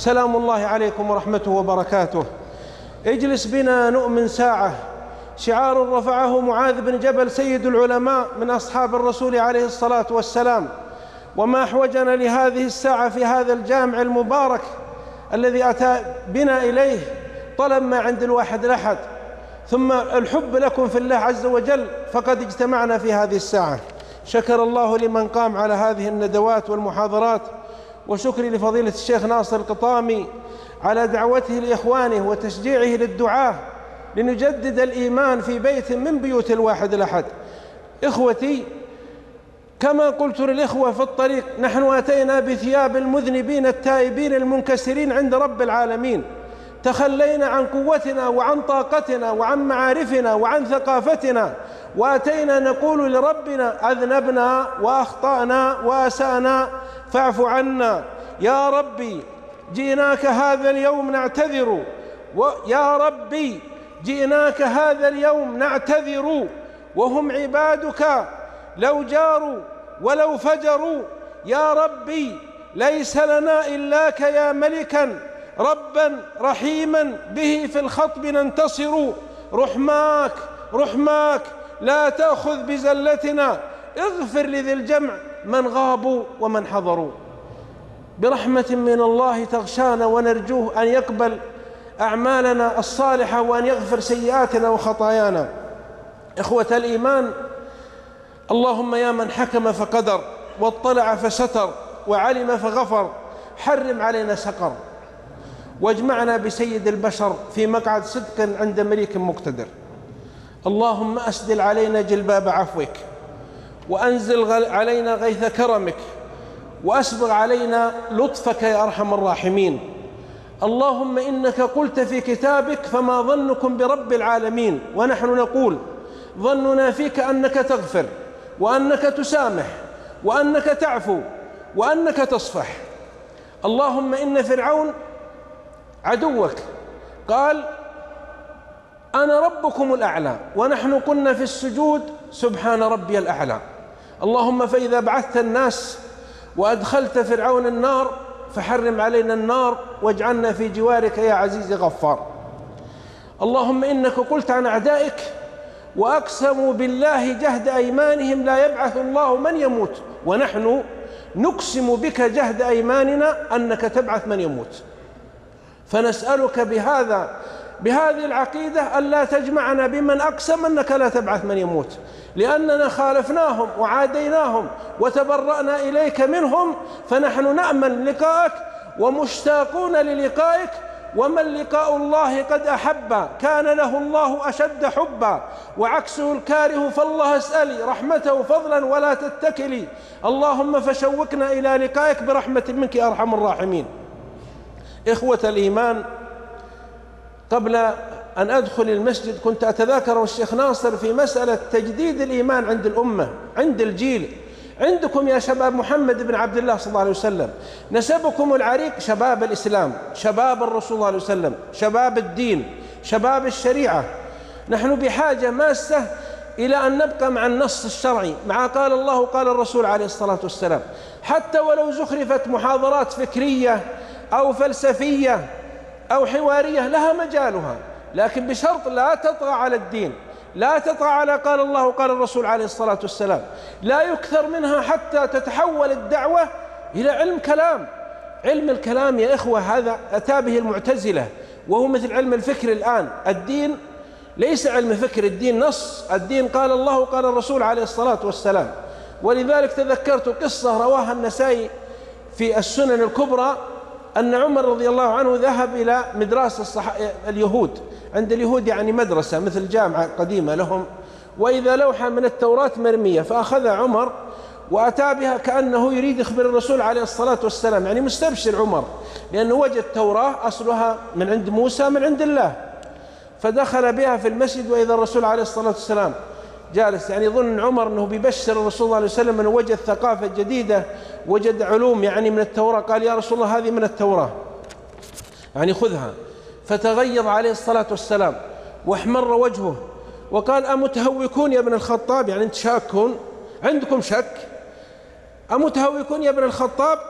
سلام الله عليكم ورحمته وبركاته. اجلس بنا نؤمن ساعة، شعار رفعه معاذ بن جبل سيد العلماء من أصحاب الرسول عليه الصلاة والسلام. وما أحوجنا لهذه الساعة في هذا الجامع المبارك الذي أتى بنا إليه طلب ما عند الواحد الأحد، ثم الحب لكم في الله عز وجل، فقد اجتمعنا في هذه الساعة. شكر الله لمن قام على هذه الندوات والمحاضرات، وشكري لفضيلة الشيخ ناصر القطامي على دعوته لإخوانه وتشجيعه للدعاة لنجدد الإيمان في بيت من بيوت الواحد الأحد. إخوتي، كما قلت للإخوة في الطريق، نحن أتينا بثياب المذنبين التائبين المنكسرين عند رب العالمين، تخلينا عن قوتنا وعن طاقتنا وعن معارفنا وعن ثقافتنا، وأتينا نقول لربنا: أذنبنا وأخطأنا وأسأنا فاعف عنا يا ربي، جئناك هذا اليوم نعتذر، يا ربي جئناك هذا اليوم نعتذر، وهم عبادك لو جاروا ولو فجروا، يا ربي ليس لنا إلاك يا ملكا ربا رحيما به في الخطب ننتصر، رحماك رحماك لا تأخذ بزلتنا، اغفر لذي الجمع من غابوا ومن حضروا. برحمة من الله تغشانا، ونرجوه أن يقبل أعمالنا الصالحة وأن يغفر سيئاتنا وخطايانا. إخوة الإيمان، اللهم يا من حكم فقدر واطلع فستر وعلم فغفر، حرم علينا سقر، واجمعنا بسيد البشر في مقعد صدق عند مليك مقتدر. اللهم أسدل علينا جلباب عفوك، وأنزل علينا غيث كرمك، وأسبغ علينا لطفك يا أرحم الراحمين. اللهم إنك قلت في كتابك: فما ظنكم برب العالمين، ونحن نقول: ظننا فيك أنك تغفر، وأنك تسامح، وأنك تعفو، وأنك تصفح. اللهم إن فرعون عدوك قال: أنا ربكم الأعلى، ونحن قلنا في السجود: سبحان ربي الأعلى. اللهم فإذا بعثت الناس وأدخلت فرعون النار فحرم علينا النار، واجعلنا في جوارك يا عزيز غفار. اللهم إنك قلت عن أعدائك: وأقسموا بالله جهد أيمانهم لا يبعث الله من يموت، ونحن نقسم بك جهد أيماننا أنك تبعث من يموت. فنسألك بهذه العقيدة ألا تجمعنا بمن أقسم أنك لا تبعث من يموت، لأننا خالفناهم وعاديناهم وتبرأنا إليك منهم، فنحن نأمل لقائك ومشتاقون للقائك. ومن لقاء الله قد أحب كان له الله أشد حبا، وعكسه الكاره، فالله اسألي رحمته فضلا ولا تتكلي. اللهم فشوقنا إلى لقائك برحمة منك يا أرحم الراحمين. إخوة الإيمان، قبل أن أدخل المسجد كنت أتذاكر الشيخ ناصر في مسألة تجديد الإيمان عند الأمة، عند الجيل. عندكم يا شباب محمد بن عبد الله صلى الله عليه وسلم، نسبكم العريق شباب الإسلام، شباب الرسول صلى الله عليه وسلم، شباب الدين، شباب الشريعة. نحن بحاجة ماسة إلى أن نبقى مع النص الشرعي، مع قال الله قال الرسول عليه الصلاة والسلام، حتى ولو زخرفت محاضرات فكرية أو فلسفية أو حوارية لها مجالها، لكن بشرط لا تطغى على الدين، لا تطغى على قال الله قال الرسول عليه الصلاة والسلام، لا يكثر منها حتى تتحول الدعوة إلى علم كلام. علم الكلام يا إخوة هذا أتى به المعتزلة، وهو مثل علم الفكر الآن. الدين ليس علم فكر، الدين نص، الدين قال الله قال الرسول عليه الصلاة والسلام. ولذلك تذكرت قصة رواها النسائي في السنن الكبرى، أن عمر رضي الله عنه ذهب إلى مدرسة اليهود، عند اليهود يعني مدرسة مثل جامعة قديمة لهم، وإذا لوحة من التوراة مرمية، فأخذ عمر وأتى بها كأنه يريد يخبر الرسول عليه الصلاة والسلام، يعني مستبشر عمر، لأنه وجد توراة أصلها من عند موسى من عند الله. فدخل بها في المسجد، وإذا الرسول عليه الصلاة والسلام جالس، يعني ظن عمر أنه بيبشر الرسول صلى الله عليه وسلم أنه وجد ثقافة جديدة، وجد علوم يعني من التوراة. قال: يا رسول الله هذه من التوراة، يعني خذها. فتغيظ عليه الصلاة والسلام واحمر وجهه وقال: أمتهوكون يا ابن الخطاب؟ يعني أنت شاكون، عندكم شك؟ أمتهوكون يا ابن الخطاب؟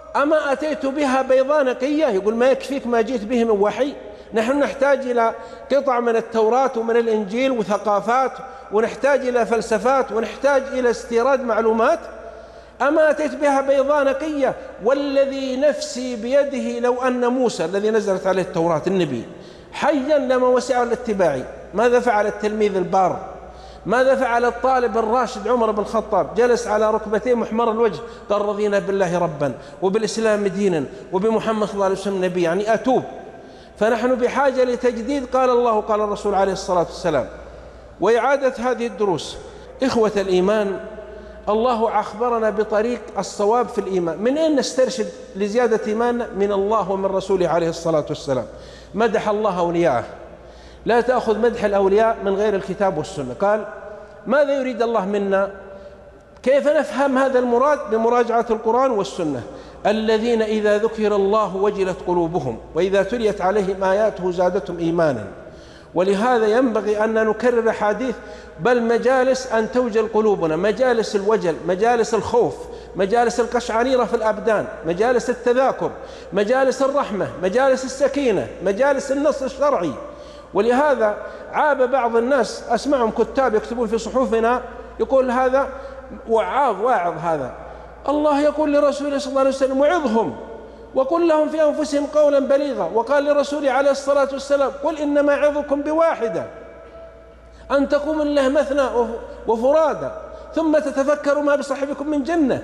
أما أتيت بها بيضاء نقية؟ يقول ما يكفيك ما جئت به من وحي؟ نحن نحتاج إلى قطع من التوراة ومن الإنجيل وثقافات، ونحتاج إلى فلسفات، ونحتاج إلى استيراد معلومات. أما أتيت بها بيضاء نقية؟ والذي نفسي بيده لو أن موسى الذي نزلت عليه التوراة النبي حيا لما وسعه الاتباع. ماذا فعل التلميذ البار؟ ماذا فعل الطالب الراشد عمر بن الخطاب؟ جلس على ركبتيه محمر الوجه قال رضينا بالله ربا وبالإسلام دينا وبمحمد صلى الله عليه وسلم نبي، يعني أتوب. فنحن بحاجة لتجديد قال الله قال الرسول عليه الصلاة والسلام وإعادة هذه الدروس. إخوة الإيمان، الله أخبرنا بطريق الصواب في الإيمان. من أين نسترشد لزيادة إيماننا؟ من الله ومن رسوله عليه الصلاة والسلام. مدح الله أولياءه، لا تأخذ مدح الأولياء من غير الكتاب والسنة. قال ماذا يريد الله منا؟ كيف نفهم هذا المراد؟ بمراجعة القرآن والسنة. الذين إذا ذكر الله وجلت قلوبهم وإذا تليت عليهم آياته زادتهم إيمانا. ولهذا ينبغي أن نكرر حديث بل مجالس أن توجل قلوبنا، مجالس الوجل، مجالس الخوف، مجالس القشعريرة في الأبدان، مجالس التذاكر، مجالس الرحمة، مجالس السكينة، مجالس النص الشرعي. ولهذا عاب بعض الناس، أسمعهم كتاب يكتبون في صحفنا يقول هذا وعاظ واعظ. هذا الله يقول لرسوله صلى الله عليه وسلم وعظهم وقل لهم في أنفسهم قولا بليغا، وقال لرسوله عليه الصلاة والسلام قل إنما أعظكم بواحدة أن تقوموا لله مثنى وفرادا ثم تتفكروا ما بصاحبكم من جنة.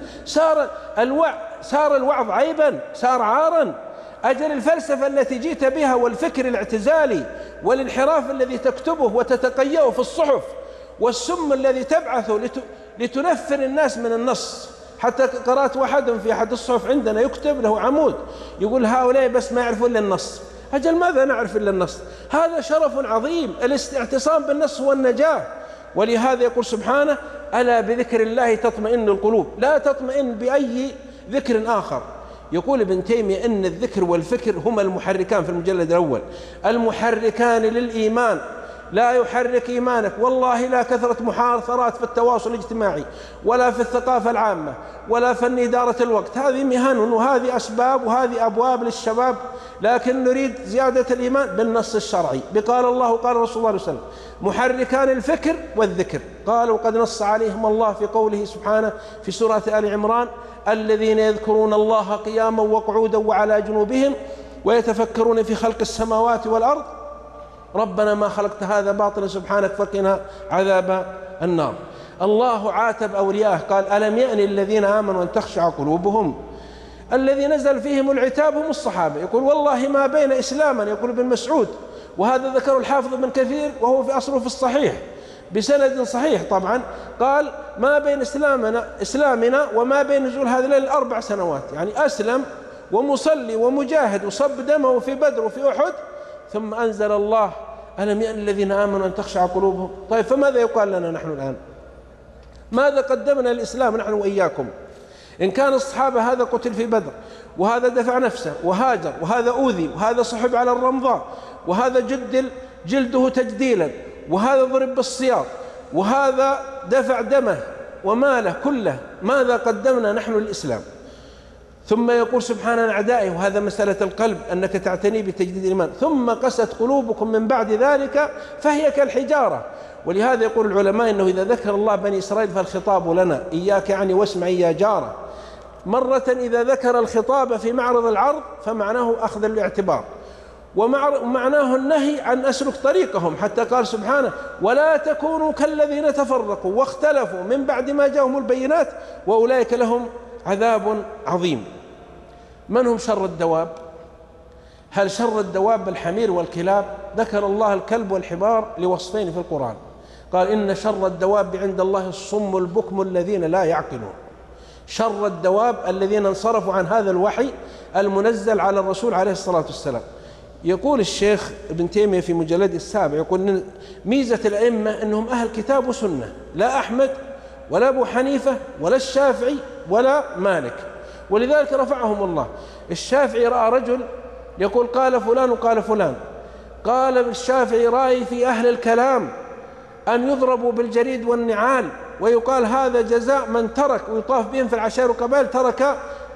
صار الوعظ عيبا، صار عارا. أجل الفلسفة التي جئت بها والفكر الاعتزالي والانحراف الذي تكتبه وتتقيأه في الصحف والسم الذي تبعثه لتنفر الناس من النص. حتى قرأت واحد في أحد الصحف عندنا يكتب له عمود يقول هؤلاء بس ما يعرفون إلا النص. أجل ماذا نعرف إلا النص؟ هذا شرف عظيم. الاعتصام بالنص هو النجاة. ولهذا يقول سبحانه ألا بذكر الله تطمئن القلوب، لا تطمئن بأي ذكر آخر. يقول ابن تيمية إن الذكر والفكر هما المحركان في المجلد الأول، المحركان للإيمان. لا يحرك إيمانك والله لا كثرة محاضرات في التواصل الاجتماعي ولا في الثقافة العامة ولا فن إدارة الوقت. هذه مهن وهذه أسباب وهذه أبواب للشباب، لكن نريد زيادة الإيمان بالنص الشرعي بقال الله قال رسول الله عليه وسلم. محركان الفكر والذكر قالوا قد نص عليهم الله في قوله سبحانه في سورة آل عمران الذين يذكرون الله قياما وقعودا وعلى جنوبهم ويتفكرون في خلق السماوات والأرض ربنا ما خلقت هذا باطلا سبحانك فقنا عذاب النار. الله عاتب أولياءه قال ألم يأن الذين آمنوا أن تخشع قلوبهم. الذي نزل فيهم العتاب هم الصحابة. يقول والله ما بين إسلاما، يقول ابن مسعود، وهذا ذكر الحافظ ابن كثير وهو في أصله في الصحيح بسند صحيح طبعا، قال ما بين إسلامنا وما بين نزول هذه الليلة 4 سنوات. يعني أسلم ومصلي ومجاهد وصب دمه في بدر وفي أحد، ثم أنزل الله ألم يأن الذين آمنوا أن تخشع قلوبهم. طيب فماذا يقال لنا نحن الآن؟ ماذا قدمنا الإسلام نحن وإياكم؟ إن كان الصحابة هذا قتل في بدر وهذا دفع نفسه وهاجر وهذا أوذي وهذا صحب على الرمضاء وهذا جلده تجديلا وهذا ضرب بالسياط وهذا دفع دمه وماله كله، ماذا قدمنا نحن للإسلام؟ ثم يقول سبحانه عن أعدائه، وهذا مسألة القلب أنك تعتني بتجديد الإيمان، ثم قست قلوبكم من بعد ذلك فهي كالحجارة. ولهذا يقول العلماء إنه إذا ذكر الله بني إسرائيل فالخطاب لنا إياك يعني واسمعي يا جارة. مرة إذا ذكر الخطاب في معرض العرض فمعناه أخذ الاعتبار، ومعناه النهي عن أسلك طريقهم، حتى قال سبحانه ولا تكونوا كالذين تفرقوا واختلفوا من بعد ما جاءهم البينات وأولئك لهم عذاب عظيم. من هم شر الدواب؟ هل شر الدواب الحمير والكلاب؟ ذكر الله الكلب والحمار لوصفين في القرآن، قال إن شر الدواب عند الله الصم البكم الذين لا يعقلون. شر الدواب الذين انصرفوا عن هذا الوحي المنزل على الرسول عليه الصلاة والسلام. يقول الشيخ ابن تيمية في مجلد 7 يقول ميزة الأئمة أنهم أهل كتاب وسنة، لا أحمد ولا أبو حنيفة ولا الشافعي ولا مالك، ولذلك رفعهم الله. الشافعي رأى رجل يقول قال فلان وقال فلان، قال الشافعي رأي في أهل الكلام أن يضربوا بالجريد والنعال ويقال هذا جزاء من ترك، ويطاف بهم في العشائر والقبائل ترك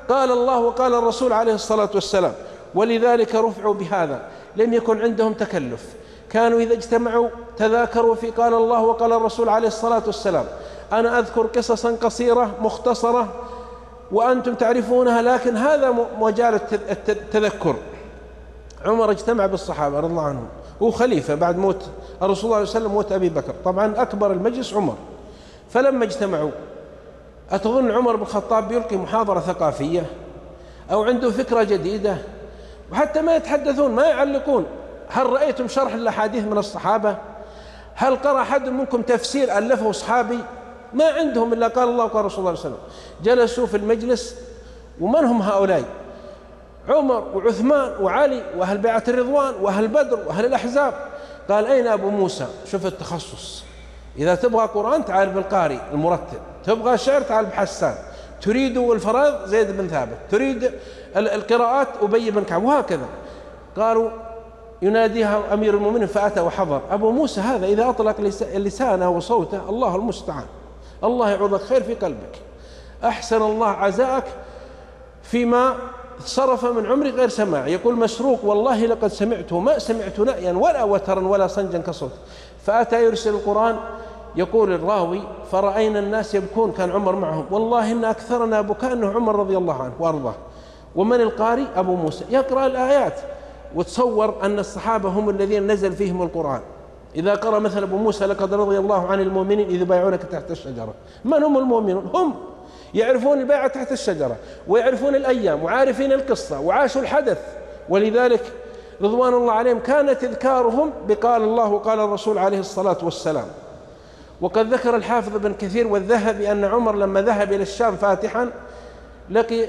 قال الله وقال الرسول عليه الصلاة والسلام، ولذلك رفعوا بهذا. لم يكن عندهم تكلف، كانوا إذا اجتمعوا تذاكروا في قال الله وقال الرسول عليه الصلاة والسلام. أنا أذكر قصصا قصيرة مختصرة وأنتم تعرفونها، لكن هذا مجال التذكر. عمر اجتمع بالصحابة رضي الله عنهم، هو خليفة بعد موت الرسول صلى الله عليه وسلم، موت أبي بكر، طبعا أكبر المجلس عمر. فلما اجتمعوا، أتظن عمر بن الخطاب بيلقي محاضرة ثقافية أو عنده فكرة جديدة؟ وحتى ما يتحدثون، ما يعلقون. هل رأيتم شرح الأحاديث من الصحابة؟ هل قرأ أحد منكم تفسير ألفه صحابي؟ ما عندهم إلا قال الله وقال رسول الله صلى الله عليه وسلم. جلسوا في المجلس، ومن هم هؤلاء؟ عمر وعثمان وعلي وأهل بيعة الرضوان وأهل بدر وأهل الأحزاب. قال أين أبو موسى؟ شوف التخصص، إذا تبغى قرآن تعال بالقاري المرتب، تبغى شعر تعال بحسان، تريد الفرائض زيد بن ثابت، تريد القراءات أبي بن كعب، وهكذا. قالوا يناديها أمير المؤمنين فأتى وحضر. أبو موسى هذا إذا أطلق لسانه وصوته الله المستعان، الله يعوضك خير في قلبك، أحسن الله عزاءك فيما صرف من عمري غير سماع. يقول مسروق والله لقد سمعته ما سمعت نأيا ولا وترا ولا صنجا كصوت. فأتى يرسل القرآن، يقول الراوي فرأينا الناس يبكون، كان عمر معهم، والله إن أكثرنا بكاء أنه عمر رضي الله عنه وأرضاه. ومن القارئ؟ أبو موسى يقرأ الآيات. وتصور أن الصحابة هم الذين نزل فيهم القرآن. إذا قرأ مثل أبو موسى لقد رضي الله عن المؤمنين إذ بايعونك تحت الشجرة. من هم المؤمنون؟ هم يعرفون البيعة تحت الشجرة، ويعرفون الأيام، وعارفين القصة، وعاشوا الحدث. ولذلك رضوان الله عليهم كان تذكارهم بقال الله وقال الرسول عليه الصلاة والسلام. وقد ذكر الحافظ ابن كثير والذهبي أن عمر لما ذهب إلى الشام فاتحا لقي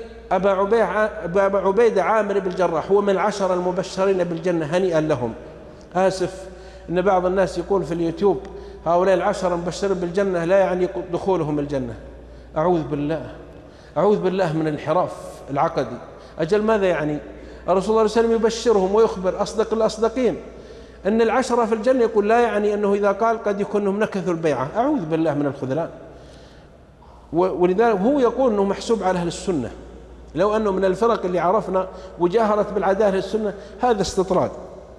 أبا عبيدة عامر بن الجراح، هو من العشرة المبشرين بالجنة، هنيئا لهم. آسف أن بعض الناس يقول في اليوتيوب هؤلاء العشرة المبشرين بالجنة لا يعني دخولهم الجنة. أعوذ بالله، أعوذ بالله من الانحراف العقدي. أجل ماذا يعني؟ الرسول صلى الله عليه وسلم يبشرهم ويخبر أصدق الأصدقين أن العشرة في الجنة، يقول لا يعني أنه إذا قال قد يكون أنهم نكثوا البيعة. أعوذ بالله من الخذلان. ولذلك هو يقول أنه محسوب على أهل السنة، لو أنه من الفرق اللي عرفنا وجاهرت بالعدالة السنة، هذا استطراد.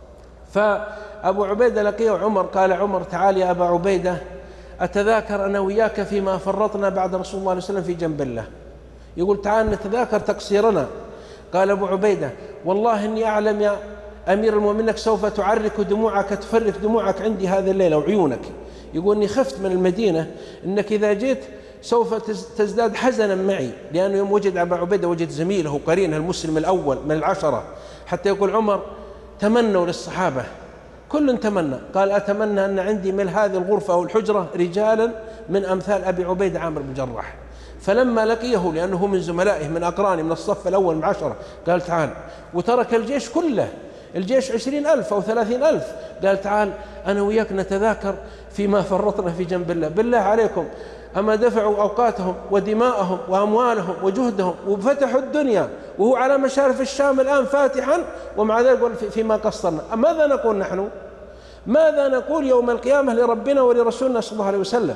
فأبو عبيدة لقيه عمر، قال عمر تعال يا أبا عبيدة أتذاكر أنا وياك فيما فرطنا بعد رسول الله عليه وسلم في جنب الله. يقول تعال نتذاكر تقصيرنا. قال أبو عبيدة والله إني أعلم يا أمير المؤمنين أنك سوف تعرك دموعك، تفرك دموعك عندي هذه الليلة وعيونك. يقول إني خفت من المدينة أنك إذا جيت سوف تزداد حزنا معي، لأنه يوم وجد أبا عبيدة وجد زميله قرينه المسلم الأول من العشرة. حتى يقول عمر تمنوا للصحابة، كل تمنى، قال أتمنى أن عندي من هذه الغرفة أو الحجرة رجالا من أمثال أبي عبيدة عامر بن الجراح. فلما لقيه لأنه من زملائه من أقرانه من الصف الأول من 10 قال تعال، وترك الجيش كله، الجيش 20,000 أو 30,000، قال تعال أنا وياك نتذاكر فيما فرطنا في جنب الله. بالله عليكم أما دفعوا أوقاتهم ودماءهم وأموالهم وجهدهم وفتحوا الدنيا وهو على مشارف الشام الآن فاتحا، ومع ذلك فيما قصرنا. ماذا نقول نحن؟ ماذا نقول يوم القيامة لربنا ولرسولنا صلى الله عليه وسلم؟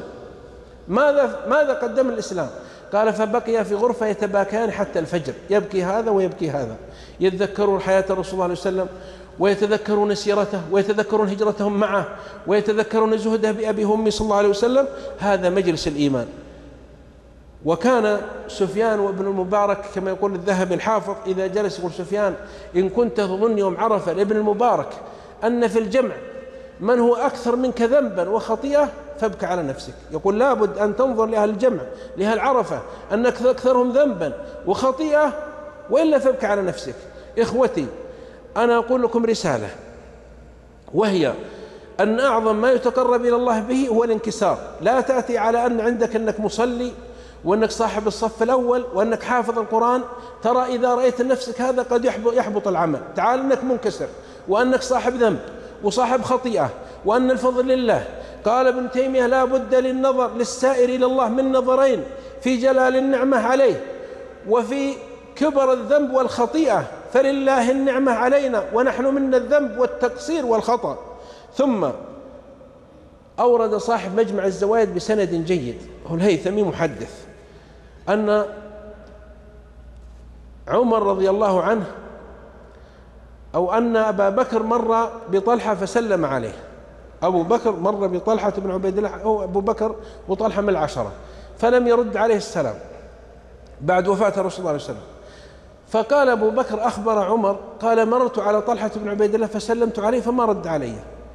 ماذا قدم الإسلام؟ قال فبقي في غرفة يتباكيان حتى الفجر، يبكي هذا ويبكي هذا، يتذكرون حياة الرسول صلى الله عليه وسلم، ويتذكرون سيرته، ويتذكرون هجرتهم معه، ويتذكرون زهده بأبي وأمي صلى الله عليه وسلم. هذا مجلس الإيمان. وكان سفيان وابن المبارك كما يقول الذهبي الحافظ إذا جلس يقول سفيان إن كنت تظن يوم عرفة لابن المبارك أن في الجمع من هو أكثر منك ذنبا وخطيئة فابك على نفسك. يقول لابد أن تنظر لأهل الجمع لأهل عرفة أنك أكثرهم ذنبا وخطيئة، وإلا فابك على نفسك. إخوتي أنا أقول لكم رسالة، وهي أن أعظم ما يتقرب إلى الله به هو الانكسار. لا تأتي على أن عندك أنك مصلي وأنك صاحب الصف الأول وأنك حافظ القرآن. ترى إذا رأيت نفسك هذا قد يحبط العمل. تعال أنك منكسر وأنك صاحب ذنب وصاحب خطيئة وأن الفضل لله. قال ابن تيمية لا بد للنظر للسائر إلى الله من نظرين: في جلال النعمة عليه وفي كبر الذنب والخطيئة، فلله النعمة علينا ونحن منا الذنب والتقصير والخطأ. ثم أورد صاحب مجمع الزوائد بسند جيد، هو الهيثمي محدث، أن عمر رضي الله عنه أو أن أبا بكر مر بطلحة فسلم عليه. أبو بكر مر بطلحة بن عبيد الله، أو أبو بكر وطلحة من العشرة، فلم يرد عليه السلام بعد وفاة الرسول صلى الله عليه وسلم. فقال أبو بكر أخبر عمر قال مررت على طلحة بن عبيد الله فسلمت عليه فما رد علي.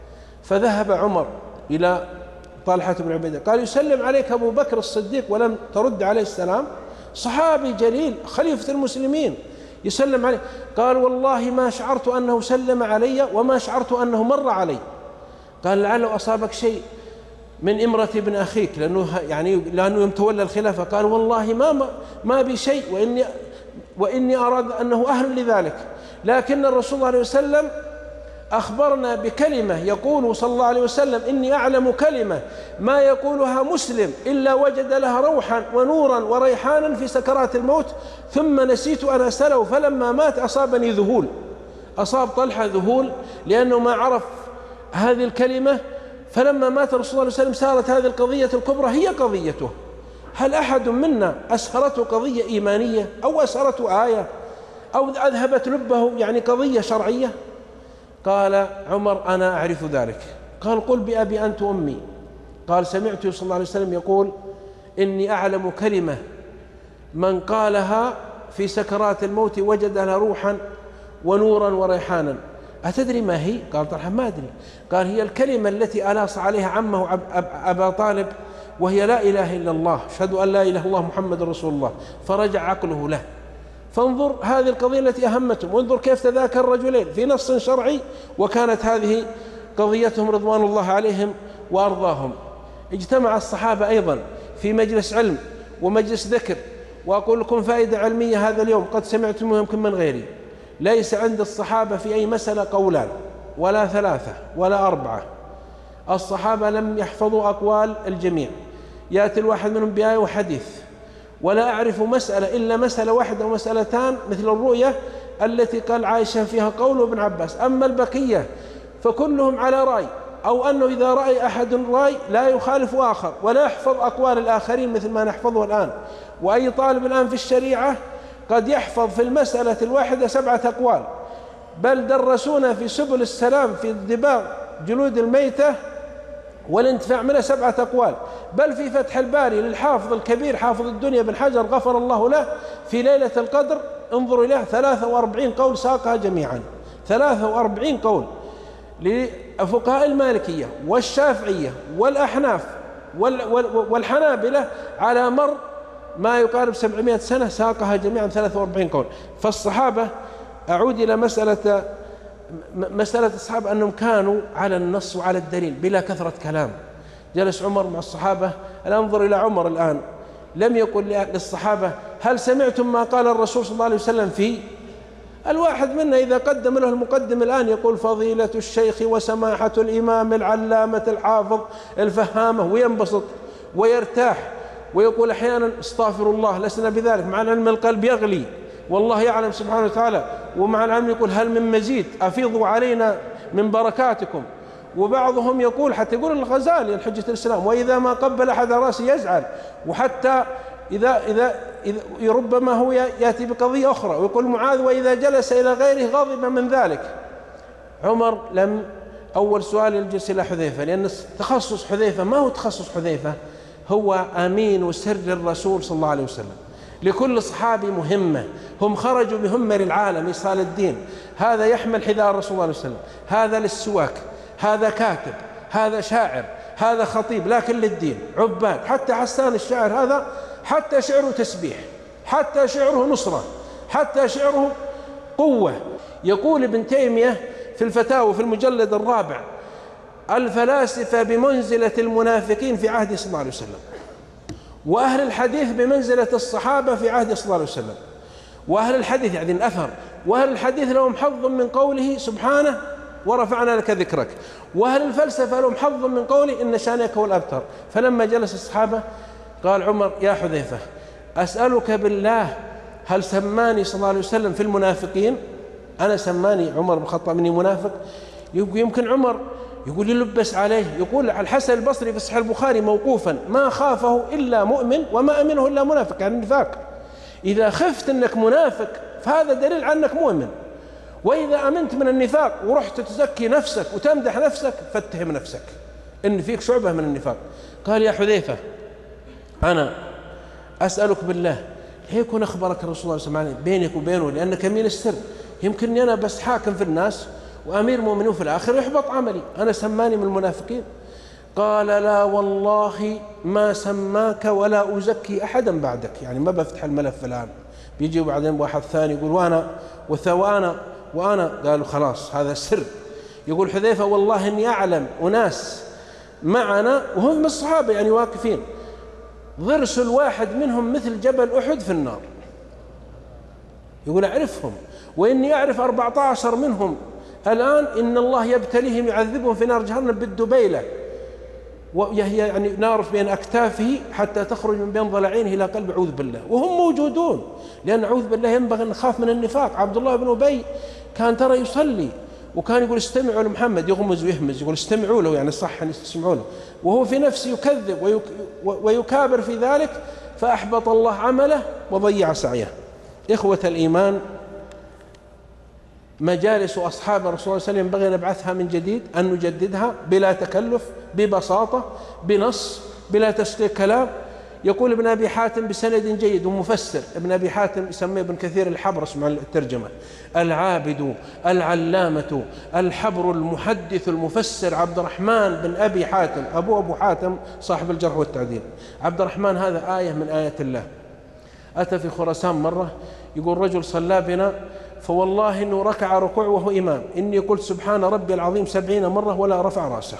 فذهب عمر إلى طلحة بن عبيد الله قال يسلم عليك أبو بكر الصديق ولم ترد عليه السلام؟ صحابي جليل خليفة المسلمين يسلم عليه. قال والله ما شعرت أنه سلم علي وما شعرت أنه مر علي. قال لعله أصابك شيء من إمرة ابن أخيك، لأنه يوم تولى الخلافة. قال والله ما بي شيء، وإني أراد أنه أهل لذلك، لكن الرسول صلى الله عليه وسلم أخبرنا بكلمة يقول صلى الله عليه وسلم إني أعلم كلمة ما يقولها مسلم إلا وجد لها روحا ونورا وريحانا في سكرات الموت، ثم نسيت أن أسأله، فلما مات أصابني ذهول. أصاب طلحة ذهول لأنه ما عرف هذه الكلمة. فلما مات الرسول صلى الله عليه وسلم صارت هذه القضية الكبرى هي قضيته. هل أحد منا أسهرته قضية إيمانية أو أسهرته آية أو أذهبت لبه قضية شرعية؟ قال عمر أنا أعرف ذلك. قال قل بأبي أنت وأمي. قال سمعت صلى الله عليه وسلم يقول إني أعلم كلمة من قالها في سكرات الموت وجد لها روحا ونورا وريحانا. أتدري ما هي؟ قال طلحة ما أدري. قال هي الكلمة التي ألاص عليها عمه أبا طالب، وهي لا إله إلا الله، أشهد أن لا إله إلا الله محمد رسول الله. فرجع عقله له. فانظر هذه القضية التي أهمتهم، وانظر كيف تذاكر الرجلين في نص شرعي، وكانت هذه قضيتهم رضوان الله عليهم وأرضاهم. اجتمع الصحابة أيضا في مجلس علم ومجلس ذكر. وأقول لكم فائدة علمية هذا اليوم قد سمعتموها يمكن من غيري. ليس عند الصحابة في أي مسألة قولان ولا ثلاثة ولا أربعة. الصحابة لم يحفظوا أقوال الجميع، يأتي الواحد منهم بآية وحديث. ولا أعرف مسألة إلا مسألة واحدة أو مسألتان مثل الرؤية التي قال عائشة فيها قول ابن عباس. أما البقية فكلهم على رأي، أو أنه إذا رأي أحد رأي لا يخالف آخر، ولا يحفظ أقوال الآخرين مثل ما نحفظه الآن. وأي طالب الآن في الشريعة قد يحفظ في المسألة الواحدة 7 أقوال، بل درسونا في سبل السلام في الدباغ جلود الميتة والانتفاع منها 7 أقوال. بل في فتح الباري للحافظ الكبير حافظ الدنيا بن حجر غفر الله له في ليلة القدر انظروا إليه 43 قول ساقها جميعا. 43 قول لفقهاء المالكية والشافعية والأحناف والحنابلة على مر ما يقارب 700 سنة ساقها جميعا 43 قول. فالصحابة أعود إلى مسألة الصحابة أنهم كانوا على النص وعلى الدليل بلا كثرة كلام. جلس عمر مع الصحابة. أنا أنظر إلى عمر الآن لم يقل للصحابة هل سمعتم ما قال الرسول صلى الله عليه وسلم فيه؟ الواحد منا إذا قدم له المقدم الآن يقول فضيلة الشيخ وسماحة الإمام العلامة الحافظ الفهامة، وينبسط ويرتاح ويقول أحيانا استغفر الله لسنا بذلك، مع العلم القلب يغلي والله يعلم سبحانه وتعالى، ومع العلم يقول هل من مزيد أفيضوا علينا من بركاتكم. وبعضهم يقول حتى يقول الغزالي الحجة الإسلام وإذا ما قبل أحد رأسه يزعل، وحتى إذا ربما هو يأتي بقضية أخرى ويقول معاذ وإذا جلس إلى غيره غضب من ذلك. عمر لم أول سؤال يجلس إلى حذيفة، لأن تخصص حذيفة ما هو تخصص حذيفة، هو أمين سر الرسول صلى الله عليه وسلم. لكل صحابي مهمة، هم خرجوا بهمة للعالم إيصال الدين. هذا يحمل حذاء الرسول صلى الله عليه وسلم، هذا للسواك، هذا كاتب، هذا شاعر، هذا خطيب، لكن للدين عباد. حتى حسان الشاعر هذا حتى شعره تسبيح، حتى شعره نصرة، حتى شعره قوة. يقول ابن تيمية في الفتاوى في المجلد 4 الفلاسفة بمنزلة المنافقين في عهد صلى الله عليه وسلم، وأهل الحديث بمنزلة الصحابة في عهد صلى الله عليه وسلم. وأهل الحديث يعني الأثر، وأهل الحديث لهم حظ من قوله سبحانه ورفعنا لك ذكرك، وأهل الفلسفة لهم حظ من قوله إن شانئك هو الأبتر. فلما جلس الصحابة قال عمر يا حذيفة أسألك بالله هل سماني صلى الله عليه وسلم في المنافقين؟ أنا سماني عمر بن الخطاب مني منافق؟ يمكن عمر يقول يلبس عليه. يقول الحسن البصري في صحيح البخاري موقوفا ما خافه إلا مؤمن وما أمنه إلا منافق، يعني النفاق. إذا خفت أنك منافق فهذا دليل على أنك مؤمن. وإذا أمنت من النفاق ورحت تزكي نفسك وتمدح نفسك فاتهم نفسك إن فيك شعبة من النفاق. قال يا حذيفة أنا أسألك بالله هيكون أخبرك الرسول صلى الله عليه وسلم بينك وبينه لأنك أمين السر، يمكنني أنا بس حاكم في الناس وأمير مؤمنين في الآخر يحبط عملي، أنا سماني من المنافقين؟ قال لا والله ما سماك ولا أزكي أحدا بعدك، يعني ما بفتح الملف الآن، بيجي بعدين واحد ثاني يقول وأنا قالوا خلاص هذا سر. يقول حذيفة والله إني أعلم أناس معنا وهم من الصحابة يعني واقفين ضرس الواحد منهم مثل جبل أحد في النار، يقول أعرفهم، وإني أعرف 14 منهم الآن إن الله يبتليهم يعذبهم في نار جهنم بالدبيلة، وهي يعني نار بين أكتافه حتى تخرج من بين ضلعينه إلى قلب أعوذ بالله، وهم موجودون، لأن أعوذ بالله ينبغي أن نخاف من النفاق. عبد الله بن أبي كان ترى يصلي وكان يقول استمعوا لمحمد، يغمز ويهمز، يقول استمعوا له، يعني صح أن يستمعوا له، وهو في نفسه يكذب ويكابر في ذلك، فأحبط الله عمله وضيع سعيه. إخوة الإيمان، مجالس أصحاب الرسول صلى الله عليه وسلم ينبغي أن نبعثها من جديد، أن نجددها بلا تكلف، ببساطة، بنص، بلا تسقيق كلام. يقول ابن أبي حاتم بسند جيد ومفسر، ابن أبي حاتم يسميه ابن كثير الحبر، اسمع الترجمة، العابد العلامة الحبر المحدث المفسر عبد الرحمن بن أبي حاتم، أبو حاتم صاحب الجرح والتعديل. عبد الرحمن هذا آية من آيات الله. أتى في خراسان مرة يقول رجل صلى بنا فوالله إنه ركع ركوع وهو إمام، إني قلت سبحان ربي العظيم 70 مرة ولا رفع رأسه،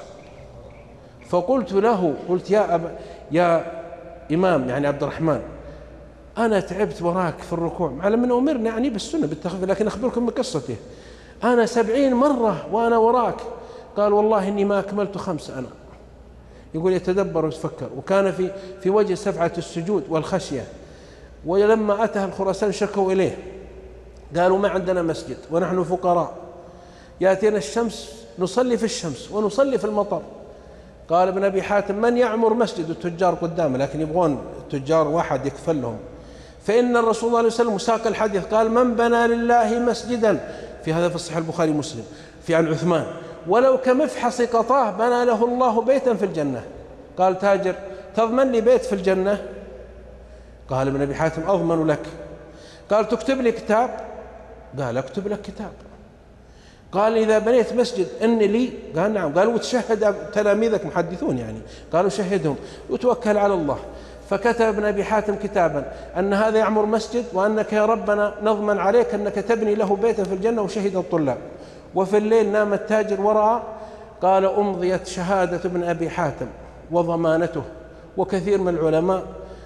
فقلت له قلت يا إمام يعني عبد الرحمن أنا تعبت وراك في الركوع على من أمرنا يعني بالسنة بالتخفيف، لكن أخبركم بقصته، أنا 70 مرة وأنا وراك. قال والله إني ما أكملت 5 أنا. يقول يتدبر ويتفكر، وكان في وجه سفعة السجود والخشية. ولما أتى الخراسان شكوا إليه قالوا ما عندنا مسجد ونحن فقراء، يأتينا الشمس نصلي في الشمس ونصلي في المطر. قال ابن أبي حاتم من يعمر مسجد؟ التجار قدامه لكن يبغون التجار واحد يكفل لهم. فإن الرسول صلى الله عليه وسلم ساق الحديث قال من بنى لله مسجدا، في هذا في الصحيح البخاري مسلم، في عن عثمان، ولو كمفحص قطاه بنى له الله بيتا في الجنة. قال تاجر تضمن لي بيت في الجنة؟ قال ابن أبي حاتم أضمن لك. قال تكتب لي كتاب؟ قال أكتب لك كتاب. قال إذا بنيت مسجد إن لي؟ قال نعم. قال وتشهد تلاميذك محدثون يعني؟ قالوا شهدهم وتوكل على الله. فكتب ابن أبي حاتم كتابا أن هذا يعمر مسجد وأنك يا ربنا نضمن عليك أنك تبني له بيتا في الجنة، وشهد الطلاب. وفي الليل نام التاجر ورأى، قال أمضيت شهادة ابن أبي حاتم وضمانته وكثير من العلماء،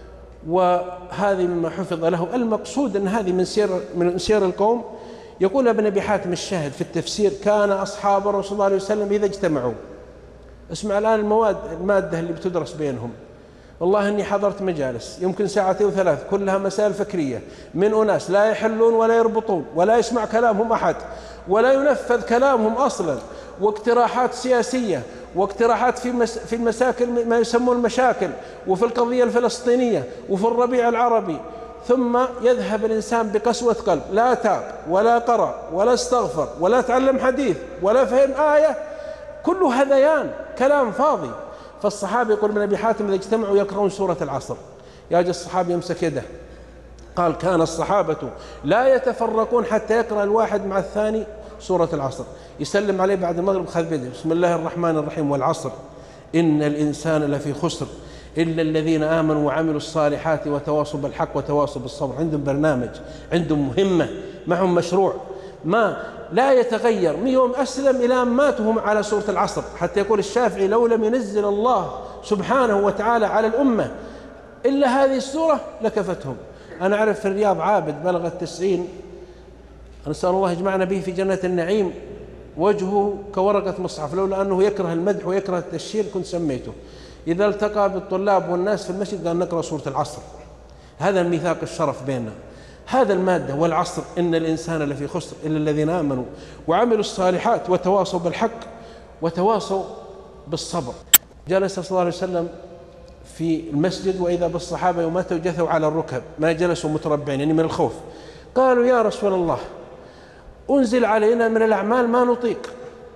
وهذه مما حفظ له. المقصود أن هذه من سير القوم. يقول ابن أبي حاتم الشاهد في التفسير كان أصحاب الرسول صلى الله عليه وسلم إذا اجتمعوا، اسمع الآن المادة اللي بتدرس بينهم، والله إني حضرت مجالس يمكن 2 أو 3 كلها مسائل فكرية من أناس لا يحلون ولا يربطون ولا يسمع كلامهم أحد ولا ينفذ كلامهم أصلا، واقتراحات سياسية واقتراحات في المساكن ما يسمون المشاكل، وفي القضية الفلسطينية وفي الربيع العربي. ثم يذهب الإنسان بقسوة قلب، لا تاب ولا قرأ ولا استغفر ولا تعلم حديث ولا فهم آية، كله هذيان كلام فاضي. فالصحابي يقول ابن أبي حاتم إذا اجتمعوا يقرؤون سورة العصر، يجي الصحابي يمسك يده، قال كان الصحابة لا يتفرقون حتى يقرأ الواحد مع الثاني سورة العصر، يسلم عليه بعد المغرب خذ بيده بسم الله الرحمن الرحيم والعصر إن الإنسان لفي خسر إلا الذين آمنوا وعملوا الصالحات وتواصوا بالحق وتواصوا بالصبر. عندهم برنامج، عندهم مهمة، معهم مشروع ما لا يتغير من يوم أسلم إلى أن ماتوا على سورة العصر. حتى يقول الشافعي لو لم ينزل الله سبحانه وتعالى على الأمة إلا هذه السورة لكفتهم. أنا أعرف في الرياض عابد بلغ 90، نسأل الله يجمعنا به في جنة النعيم، وجهه كورقة مصحف، لولا أنه يكره المدح ويكره التشهير كنت سميته. إذا التقى بالطلاب والناس في المسجد قال نقرأ سورة العصر، هذا الميثاق الشرف بيننا، هذا المادة والعصر إن الإنسان لفي خسر إلا الذين آمنوا وعملوا الصالحات وتواصوا بالحق وتواصوا بالصبر. جلس صلى الله عليه وسلم في المسجد وإذا بالصحابة يوم ماتوا جثوا على الركب، ما جلسوا متربعين يعني من الخوف. قالوا يا رسول الله أنزل علينا من الأعمال ما نطيق،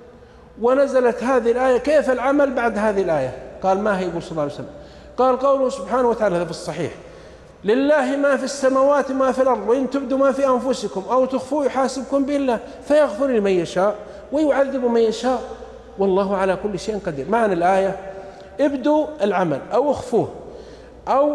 ونزلت هذه الآية كيف العمل بعد هذه الآية؟ قال ما هي؟ يقول صلى الله عليه وسلم قال قوله سبحانه وتعالى، هذا في الصحيح: لله ما في السماوات وما في الأرض وإن تبدوا ما في أنفسكم أو تخفوه يحاسبكم به الله فيغفر لمن يشاء ويعذب من يشاء والله على كل شيء قدير. معنى الآية: ابدوا العمل أو اخفوه، أو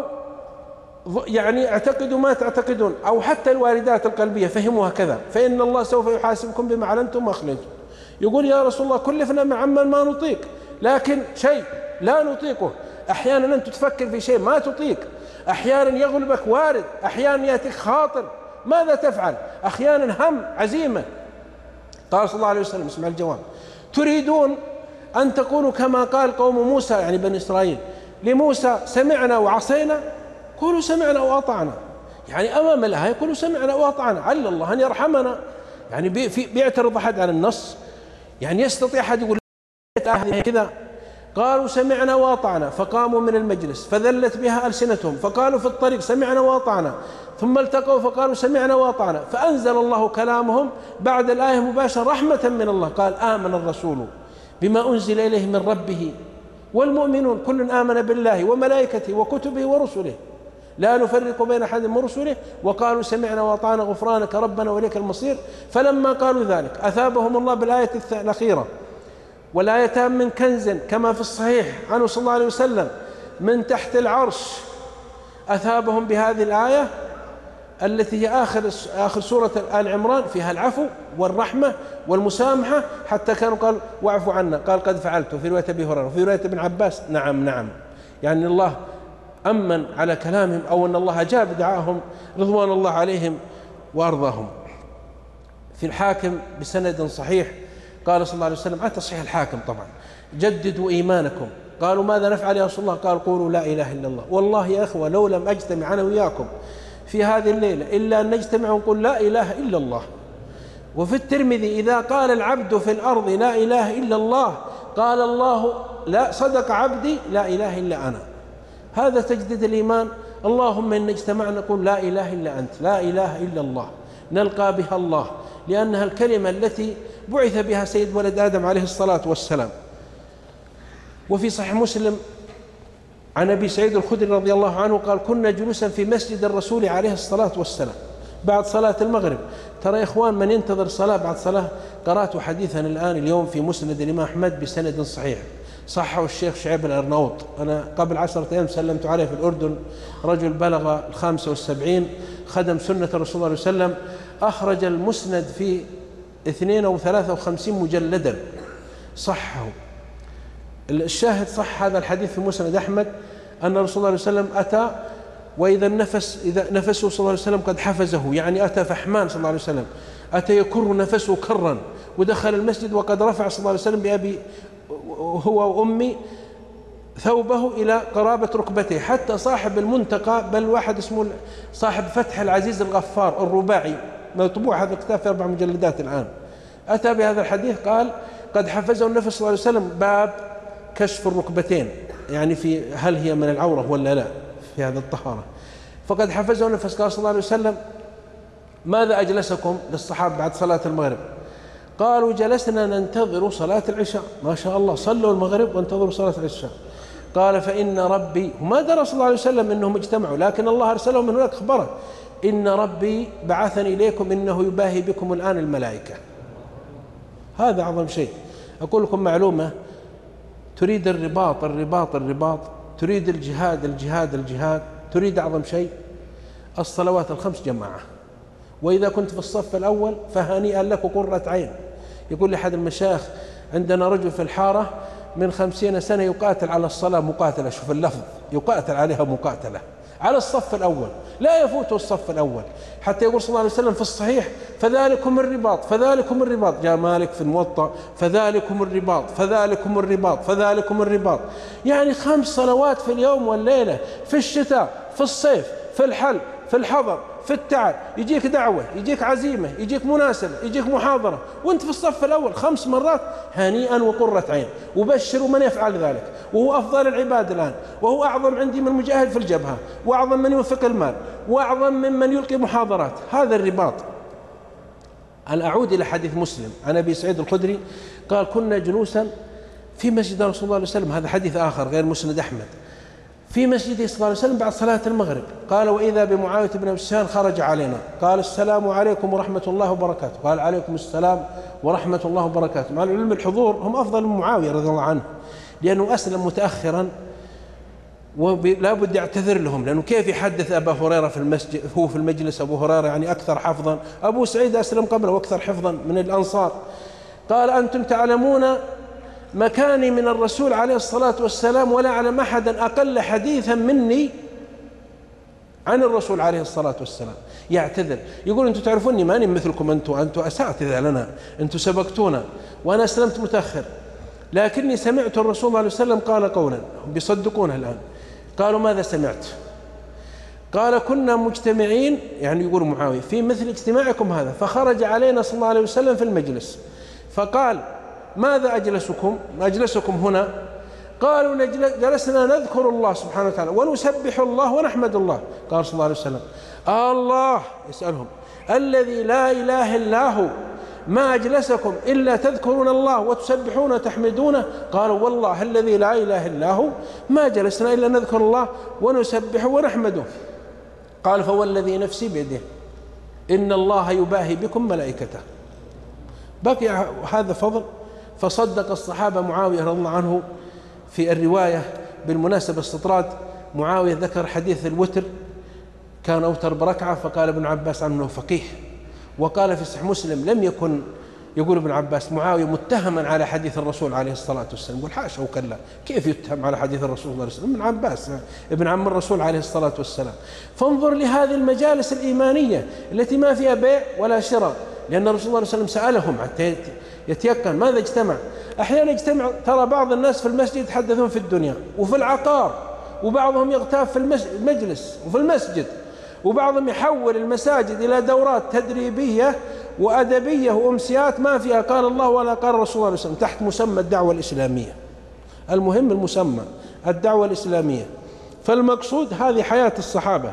يعني اعتقدوا ما تعتقدون، أو حتى الواردات القلبية فهموها كذا، فإن الله سوف يحاسبكم بما علمتم وأخليتم. يقول يا رسول الله كلفنا من عمل ما نطيق، لكن شيء لا نطيقه. أحيانا أنت تفكر في شيء ما تطيق، أحيانا يغلبك وارد، أحيانا يأتيك خاطر، ماذا تفعل؟ أحيانا هم، عزيمة. قال صلى الله عليه وسلم، اسمع الجواب: تريدون أن تقولوا كما قال قوم موسى، يعني بني إسرائيل، لموسى سمعنا وعصينا؟ قولوا سمعنا وأطعنا. يعني أمام الآية يقولوا سمعنا وأطعنا، عل الله أن يرحمنا. يعني بيعترض أحد على النص؟ يعني يستطيع أحد يقول كذا؟ قالوا سمعنا وأطعنا، فقاموا من المجلس فذلت بها ألسنتهم، فقالوا في الطريق سمعنا وأطعنا، ثم التقوا فقالوا سمعنا وأطعنا، فأنزل الله كلامهم بعد الآية مباشرة رحمة من الله، قال آمن الرسول بما أنزل إليه من ربه والمؤمنون كل آمن بالله وملائكته وكتبه ورسله لا نفرق بين أحد من رسله وقالوا سمعنا وأطعنا غفرانك ربنا وإليك المصير. فلما قالوا ذلك أثابهم الله بالآية الأخيرة: والآيتان من كنز كما في الصحيح عنه صلى الله عليه وسلم من تحت العرش. أثابهم بهذه الآية التي هي آخر سورة آل عمران، فيها العفو والرحمة والمسامحة، حتى كانوا قال واعفوا عنا، قال قد فعلت، في رواية أبي هريرة، وفي رواية ابن عباس نعم نعم، يعني الله أمن على كلامهم، أو أن الله أجاب دعاهم رضوان الله عليهم وأرضاهم. في الحاكم بسند صحيح قال صلى الله عليه وسلم، على تصحيح الحاكم طبعا: جددوا إيمانكم. قالوا ماذا نفعل يا رسول الله؟ قال قولوا لا إله إلا الله. والله يا أخوة لو لم أجتمع أنا وياكم في هذه الليلة إلا أن نجتمع ونقول لا إله إلا الله. وفي الترمذي: إذا قال العبد في الأرض لا إله إلا الله قال الله لا صدق عبدي لا إله إلا أنا. هذا تجديد الإيمان. اللهم إن اجتمعنا نقول لا إله إلا أنت، لا إله إلا الله، نلقى بها الله، لأنها الكلمة التي بعث بها سيد ولد آدم عليه الصلاة والسلام. وفي صحيح مسلم عن أبي سعيد الخدري رضي الله عنه قال: كنا جلوسا في مسجد الرسول عليه الصلاة والسلام بعد صلاة المغرب. ترى يا إخوان من ينتظر صلاة بعد صلاة، قرأت حديثا الآن اليوم في مسند الإمام أحمد بسند صحيح صحه الشيخ شعيب الأرناؤوط. أنا قبل 10 أيام سلمت عليه في الأردن، رجل بلغ 75، خدم سنة الرسول صلى الله عليه وسلم، أخرج المسند في 52 أو 53 مجلدا، صحه. الشاهد صح هذا الحديث في مسند أحمد أن الرسول صلى الله عليه وسلم أتى وإذا نفسه صلى الله عليه وسلم قد حفزه، يعني أتى فحمان صلى الله عليه وسلم، أتى يكر نفسه كرا، ودخل المسجد وقد رفع صلى الله عليه وسلم بأبي هو وأمي ثوبه إلى قرابة ركبته، حتى صاحب المنتقى، بل واحد اسمه صاحب فتح العزيز الغفار الرباعي مطبوع هذا الكتاب في 4 مجلدات الآن، أتى بهذا الحديث قال قد حفزه النبي صلى الله عليه وسلم باب كشف الركبتين، يعني في هل هي من العورة ولا لا في هذا الطهارة. فقد حفزه النفس. قال صلى الله عليه وسلم: ماذا أجلسكم للصحابة بعد صلاة المغرب؟ قالوا: جلسنا ننتظر صلاة العشاء. ما شاء الله، صلوا المغرب وانتظروا صلاة العشاء. قال: فإن ربي، وما درى صلى الله عليه وسلم أنهم اجتمعوا، لكن الله أرسلهم من هناك أخبره: إن ربي بعثني إليكم إنه يباهي بكم الآن الملائكة. هذا أعظم شيء. أقول لكم معلومة: تريد الرباط الرباط الرباط، تريد الجهاد الجهاد الجهاد، تريد أعظم شيء الصلوات ال5 جماعة. وإذا كنت في الصف الأول فهنيئا لك قرة عين. يقول لي أحد المشايخ: عندنا رجل في الحارة من 50 سنة يقاتل على الصلاة مقاتلة، شوف اللفظ، يقاتل عليها مقاتلة على الصف الأول، لا يفوته الصف الأول، حتى يقول صلى الله عليه وسلم في الصحيح: فذلكم الرباط فذلكم الرباط. جاء مالك في الموطأ: فذلكم الرباط فذلكم الرباط فذلكم الرباط. يعني 5 صلوات في اليوم والليلة، في الشتاء في الصيف في الحل في الحضر في التعب، يجيك دعوة، يجيك عزيمة، يجيك مناسبة، يجيك محاضرة وانت في الصف الأول 5 مرات، هنيئا وقرة عين، وبشروا من يفعل ذلك، وهو أفضل العباد الآن، وهو أعظم عندي من مجاهد في الجبهة، وأعظم من ينفق المال، وأعظم ممن يلقي محاضرات. هذا الرباط. أنا أعود إلى حديث مسلم عن أبي سعيد الخدري قال: كنا جلوسا في مسجد رسول الله صلى الله عليه وسلم، هذا حديث آخر غير مسند أحمد، في مسجده صلى الله عليه وسلم بعد صلاة المغرب، قال: وإذا بمعاوية بن أبي سفيان خرج علينا، قال: السلام عليكم ورحمة الله وبركاته. قال: عليكم السلام ورحمة الله وبركاته. مع العلم الحضور هم أفضل من معاوية رضي الله عنه، لأنه أسلم متأخرا ولا بد يعتذر لهم، لأنه كيف يحدث أبا هريرة في المسجد، هو في المجلس أبو هريرة يعني أكثر حفظا، أبو سعيد أسلم قبله وأكثر حفظا من الأنصار. قال: أنتم تعلمون مكاني من الرسول عليه الصلاة والسلام، ولا أعلم أحدا أقل حديثا مني عن الرسول عليه الصلاة والسلام. يعتذر، يقول: أنتم تعرفوني ماني مثلكم، أنتم أساتذة لنا، أنتم سبقتونا وأنا أسلمت متأخر، لكني سمعت الرسول صلى الله عليه وسلم قال قولا، بيصدقونه الآن. قالوا: ماذا سمعت؟ قال: كنا مجتمعين، يعني يقول معاوية، في مثل اجتماعكم هذا، فخرج علينا صلى الله عليه وسلم في المجلس فقال: ماذا أجلسكم هنا؟ قالوا: جلسنا نذكر الله سبحانه وتعالى ونسبح الله ونحمد الله. قال صلى الله عليه وسلم: الله، يسألهم: الذي لا إله إلا هو، ما أجلسكم إلا تذكرون الله وتسبحون وتحمدونه؟ قالوا: والله الذي لا إله إلا هو ما جلسنا إلا نذكر الله ونسبح ونحمده. قال: فوالذي نفسي بيده إن الله يباهي بكم ملائكته. بقي هذا فضل. فصدق الصحابة معاوية رضي الله عنه في الرواية. بالمناسبة استطراد معاوية ذكر حديث الوتر، كان أوتر بركعة، فقال ابن عباس عنه فقيه. وقال في صحيح مسلم: لم يكن، يقول ابن عباس، معاوية متهما على حديث الرسول عليه الصلاة والسلام. يقول: حاشا وكلا، كيف يتهم على حديث الرسول صلى الله عليه وسلم؟ ابن عباس ابن عم الرسول عليه الصلاة والسلام. فانظر لهذه المجالس الإيمانية التي ما فيها بيع ولا شراء، لأن الرسول صلى الله عليه وسلم سألهم حتى يتيقن ماذا اجتمع. أحيانا يجتمع، ترى بعض الناس في المسجد يتحدثون في الدنيا وفي العقار، وبعضهم يغتاب في المجلس وفي المسجد، وبعضهم يحول المساجد إلى دورات تدريبية وأدبية وأمسيات ما فيها قال الله ولا قال الرسول صلى الله عليه وسلم، تحت مسمى الدعوة الإسلامية. المهم المسمى الدعوة الإسلامية. فالمقصود هذه حياة الصحابة.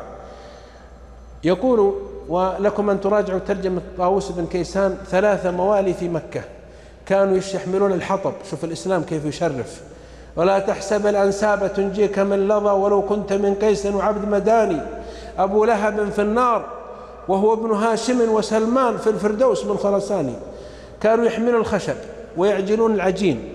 يقول: ولكم أن تراجعوا ترجمة طاووس بن كيسان: 3 موالي في مكة كانوا يحملون الحطب. شوف الإسلام كيف يشرف. ولا تحسب الأنساب تنجيك من لظى ولو كنت من قيس وعبد مداني. أبو لهب في النار وهو ابن هاشم، وسلمان في الفردوس من خرساني. كانوا يحملون الخشب ويعجلون العجين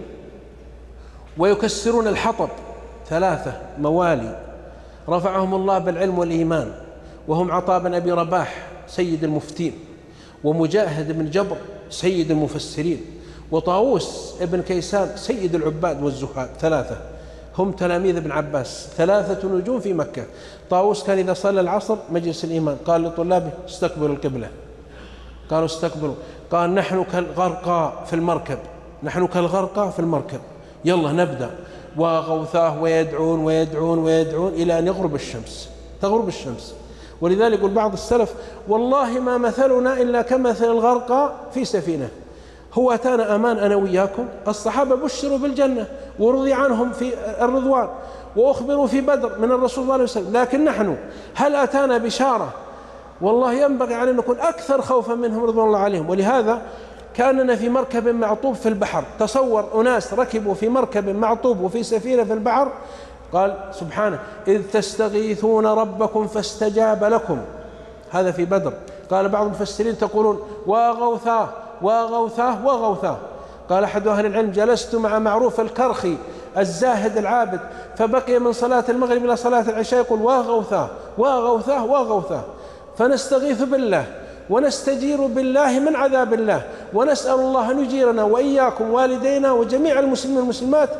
ويكسرون الحطب. 3 موالي رفعهم الله بالعلم والإيمان، وهم عطاء بن أبي رباح سيد المفتين، ومجاهد بن جبر سيد المفسرين، وطاووس ابن كيسان سيد العباد والزهاد. 3 هم تلاميذ ابن عباس، 3 نجوم في مكة. طاووس كان إذا صلى العصر مجلس الإيمان قال لطلابه: استقبلوا القبلة. قالوا: استقبلوا. قال: نحن كالغرقى في المركب، نحن كالغرقى في المركب، يلا نبدأ. وغوثاه ويدعون ويدعون ويدعون إلى أن يغرب الشمس، تغرب الشمس. ولذلك يقول بعض السلف: والله ما مثلنا إلا كمثل الغرقى في سفينة. هو أتانا أمان أنا وياكم، الصحابة بشروا بالجنة ورضي عنهم في الرضوان، وأخبروا في بدر من الرسول صلى الله عليه وسلم، لكن نحن هل أتانا بشارة؟ والله ينبغي علينا أن نكون أكثر خوفا منهم رضوان الله عليهم. ولهذا كاننا في مركب معطوب في البحر. تصور أناس ركبوا في مركب معطوب وفي سفينة في البحر. قال سبحانه: إذ تستغيثون ربكم فاستجاب لكم. هذا في بدر. قال بعض المفسرين: تقولون وغوثاه وغوثاه وغوثاه. قال أحد أهل العلم: جلست مع معروف الكرخي الزاهد العابد، فبقي من صلاة المغرب إلى صلاة العشاء يقول: وغوثاه وغوثاه وغوثاه. فنستغيث بالله ونستجير بالله من عذاب الله، ونسأل الله أن يجيرنا وإياكم والدينا وجميع المسلمين والمسلمات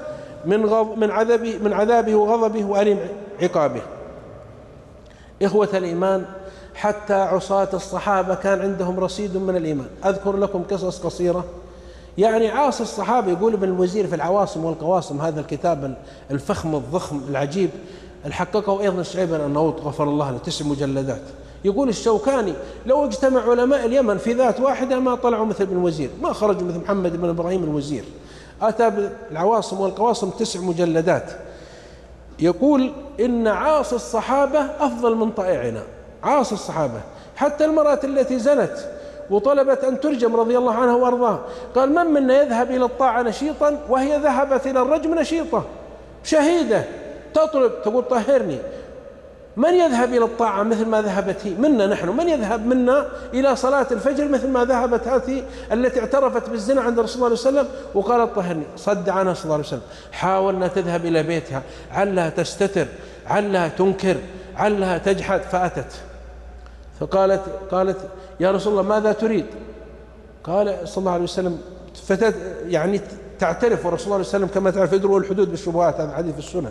من عذابه وغضبه وأليم عقابه. إخوة الإيمان، حتى عصاة الصحابة كان عندهم رصيد من الإيمان. أذكر لكم قصص قصيرة. يعني عاصي الصحابة، يقول ابن الوزير في العواصم والقواصم، هذا الكتاب الفخم الضخم العجيب، الحققه أيضا شعيب الأرناؤوط غفر الله له، 9 مجلدات. يقول الشوكاني لو اجتمع علماء اليمن في ذات واحدة ما طلعوا مثل ابن الوزير، ما خرجوا مثل محمد بن إبراهيم الوزير. أتى بالعواصم والقواصم 9 مجلدات. يقول إن عاصي الصحابة أفضل من طائعنا، عاصي الصحابة. حتى المرأة التي زنت وطلبت أن ترجم رضي الله عنها وأرضاها، قال من منا يذهب إلى الطاعة نشيطا وهي ذهبت إلى الرجم نشيطة شهيدة تطلب تقول طهرني؟ من يذهب إلى الطاعة مثل ما ذهبت هي منا نحن؟ من يذهب منا إلى صلاة الفجر مثل ما ذهبت هذه التي اعترفت بالزنا عند رسول الله صلى الله عليه وسلم وقالت طهرني؟ صد عنها صلى الله عليه وسلم. حاولنا تذهب إلى بيتها، علها تستتر، علها تنكر، علها تجحد، فأتت قالت يا رسول الله ماذا تريد؟ قال صلى الله عليه وسلم فتاة يعني تعترف، ورسول الله صلى الله عليه وسلم كما تعرف يدروا الحدود بالشبهات، هذا حديث في السنن.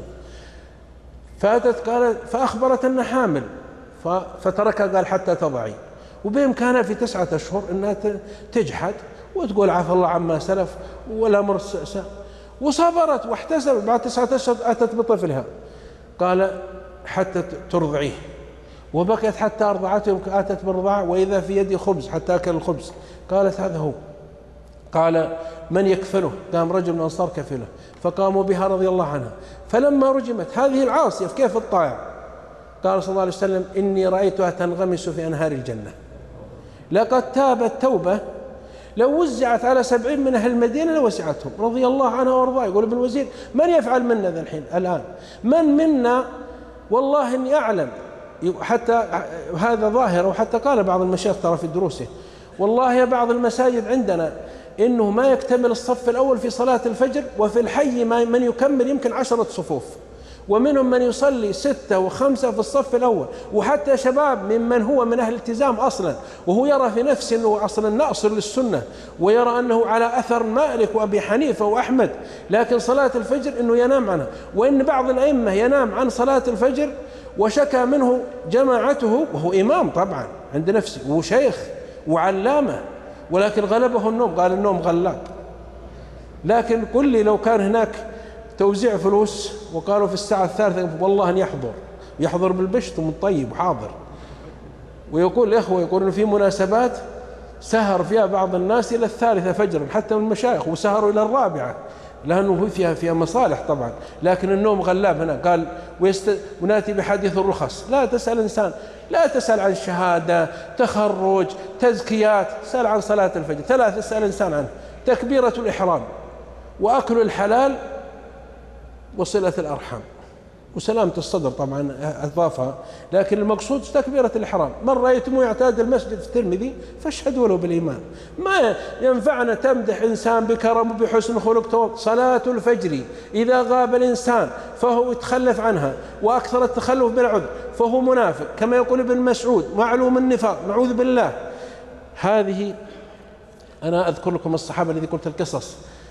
فأتت قالت فأخبرت أنها حامل، فتركها قال حتى تضعي، وبإمكانها في 9 أشهر أنها تجحد وتقول عفى الله عما سلف والأمر وصبرت واحتسبت. بعد 9 أشهر أتت بطفلها، قال حتى ترضعيه، وبكت حتى أرضعته، أتت بالرضاعة وإذا في يدي خبز حتى أكل الخبز. قالت هذا هو. قال من يكفله؟ قام رجل من الأنصار كفله، فقاموا بها رضي الله عنها. فلما رجمت هذه العاصية كيف الطائع؟ قال صلى الله عليه وسلم إني رأيتها تنغمس في أنهار الجنة، لقد تابت توبة لو وزعت على 70 من أهل المدينة لوسعتهم رضي الله عنها وارضاها. يقول ابن الوزير من يفعل منا ذا الحين الآن؟ من منا والله إني أعلم، حتى هذا ظاهر، وحتى قال بعض المشايخ ترى في دروسه والله يا بعض المساجد عندنا إنه ما يكتمل الصف الأول في صلاة الفجر، وفي الحي من يكمل يمكن 10 صفوف، ومنهم من يصلي 6 و5 في الصف الأول، وحتى شباب ممن هو من أهل الالتزام أصلا وهو يرى في نفسه أنه أصلا ناصر للسنة، ويرى أنه على أثر مالك وأبي حنيفة وأحمد، لكن صلاة الفجر أنه ينام عنها. وإن بعض الأئمة ينام عن صلاة الفجر وشكى منه جماعته، وهو إمام طبعا عند نفسه وشيخ وعلامة، ولكن غلبه النوم، قال النوم غلاب. لكن قل لي لو كان هناك توزيع فلوس وقالوا في الساعة 3 والله أن يحضر بالبشت ومطيب وحاضر. ويقول الإخوة يقولون في مناسبات سهر فيها بعض الناس إلى 3 فجرا حتى من المشايخ، وسهروا إلى 4 لأنه فيها مصالح طبعا، لكن النوم غلاب هنا. قال وناتي بحديث الرخص، لا تسأل إنسان، لا تسأل عن شهادة، تخرج، تزكيات، سأل عن صلاة الفجر. 3 اسأل إنسان عنه: تكبيرة الإحرام، وأكل الحلال، وصلة الأرحام، وسلامة الصدر طبعا أضافها، لكن المقصود تكبيرة الإحرام. من رأيتموه يعتاد المسجد في الترمذي فاشهدوا له بالإيمان. ما ينفعنا تمدح إنسان بكرم وبحسن خلق. صلاة الفجر إذا غاب الإنسان فهو يتخلف عنها، وأكثر التخلف بالعذر فهو منافق، كما يقول ابن مسعود معلوم النفاق، نعوذ بالله. هذه أنا أذكر لكم الصحابة الذي قلت القصص.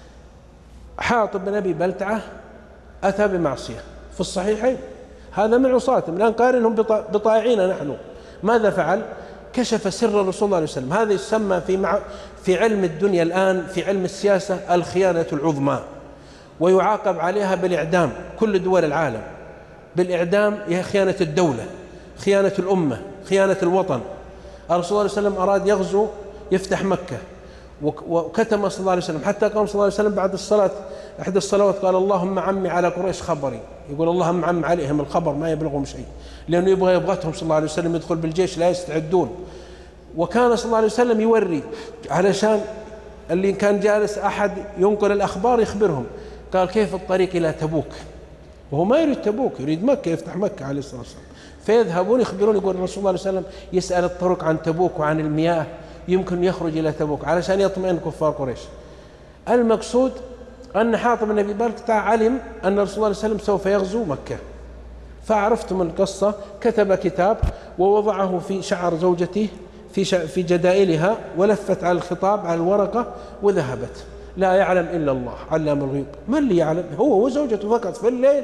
حاطب بن أبي بلتعة أتى بمعصية في الصحيحين، هذا من عصاتهم، الآن قارنهم بطائعين نحن. ماذا فعل؟ كشف سر الرسول صلى الله عليه وسلم. هذا يسمى في علم الدنيا الآن، في علم السياسة، الخيانة العظمى، ويعاقب عليها بالإعدام. كل دول العالم بالإعدام، هي خيانة الدولة، خيانة الأمة، خيانة الوطن. الرسول صلى الله عليه وسلم أراد يغزو يفتح مكة، وكتم صلى الله عليه وسلم، حتى قام صلى الله عليه وسلم بعد الصلاة إحدى الصلوات قال: اللهم عمي على قريش خبري. يقول اللهم عم عليهم الخبر ما يبلغهم شيء، لأنه يبغتهم صلى الله عليه وسلم يدخل بالجيش لا يستعدون. وكان صلى الله عليه وسلم يوري علشان اللي كان جالس أحد ينقل الأخبار يخبرهم. قال: كيف الطريق إلى تبوك؟ وهو ما يريد تبوك، يريد مكة، يفتح مكة عليه الصلاة والسلام. فيذهبون يخبرون، يقول الرسول صلى الله عليه وسلم يسأل الطرق عن تبوك وعن المياه، يمكن يخرج إلى تبوك علشان يطمئن كفار قريش. المقصود أن حاطب بن أبي بلتعة علم أن الرسول صلى الله عليه وسلم سوف يغزو مكة، فعرفتم القصة. كتب كتاب ووضعه في شعر زوجته في جدائلها، ولفت على الخطاب على الورقة وذهبت. لا يعلم إلا الله علام الغيوب. من اللي يعلم؟ هو وزوجته فقط. في الليل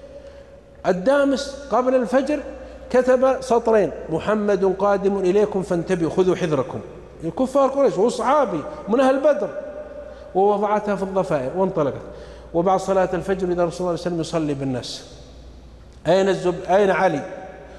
الدامس قبل الفجر كتب سطرين: محمد قادم إليكم فانتبهوا خذوا حذركم. الكفار قريش وصحابي من أهل بدر، ووضعتها في الضفائر وانطلقت. وبعد صلاة الفجر إذا الرسول صلى الله عليه وسلم يصلي بالناس. أين علي؟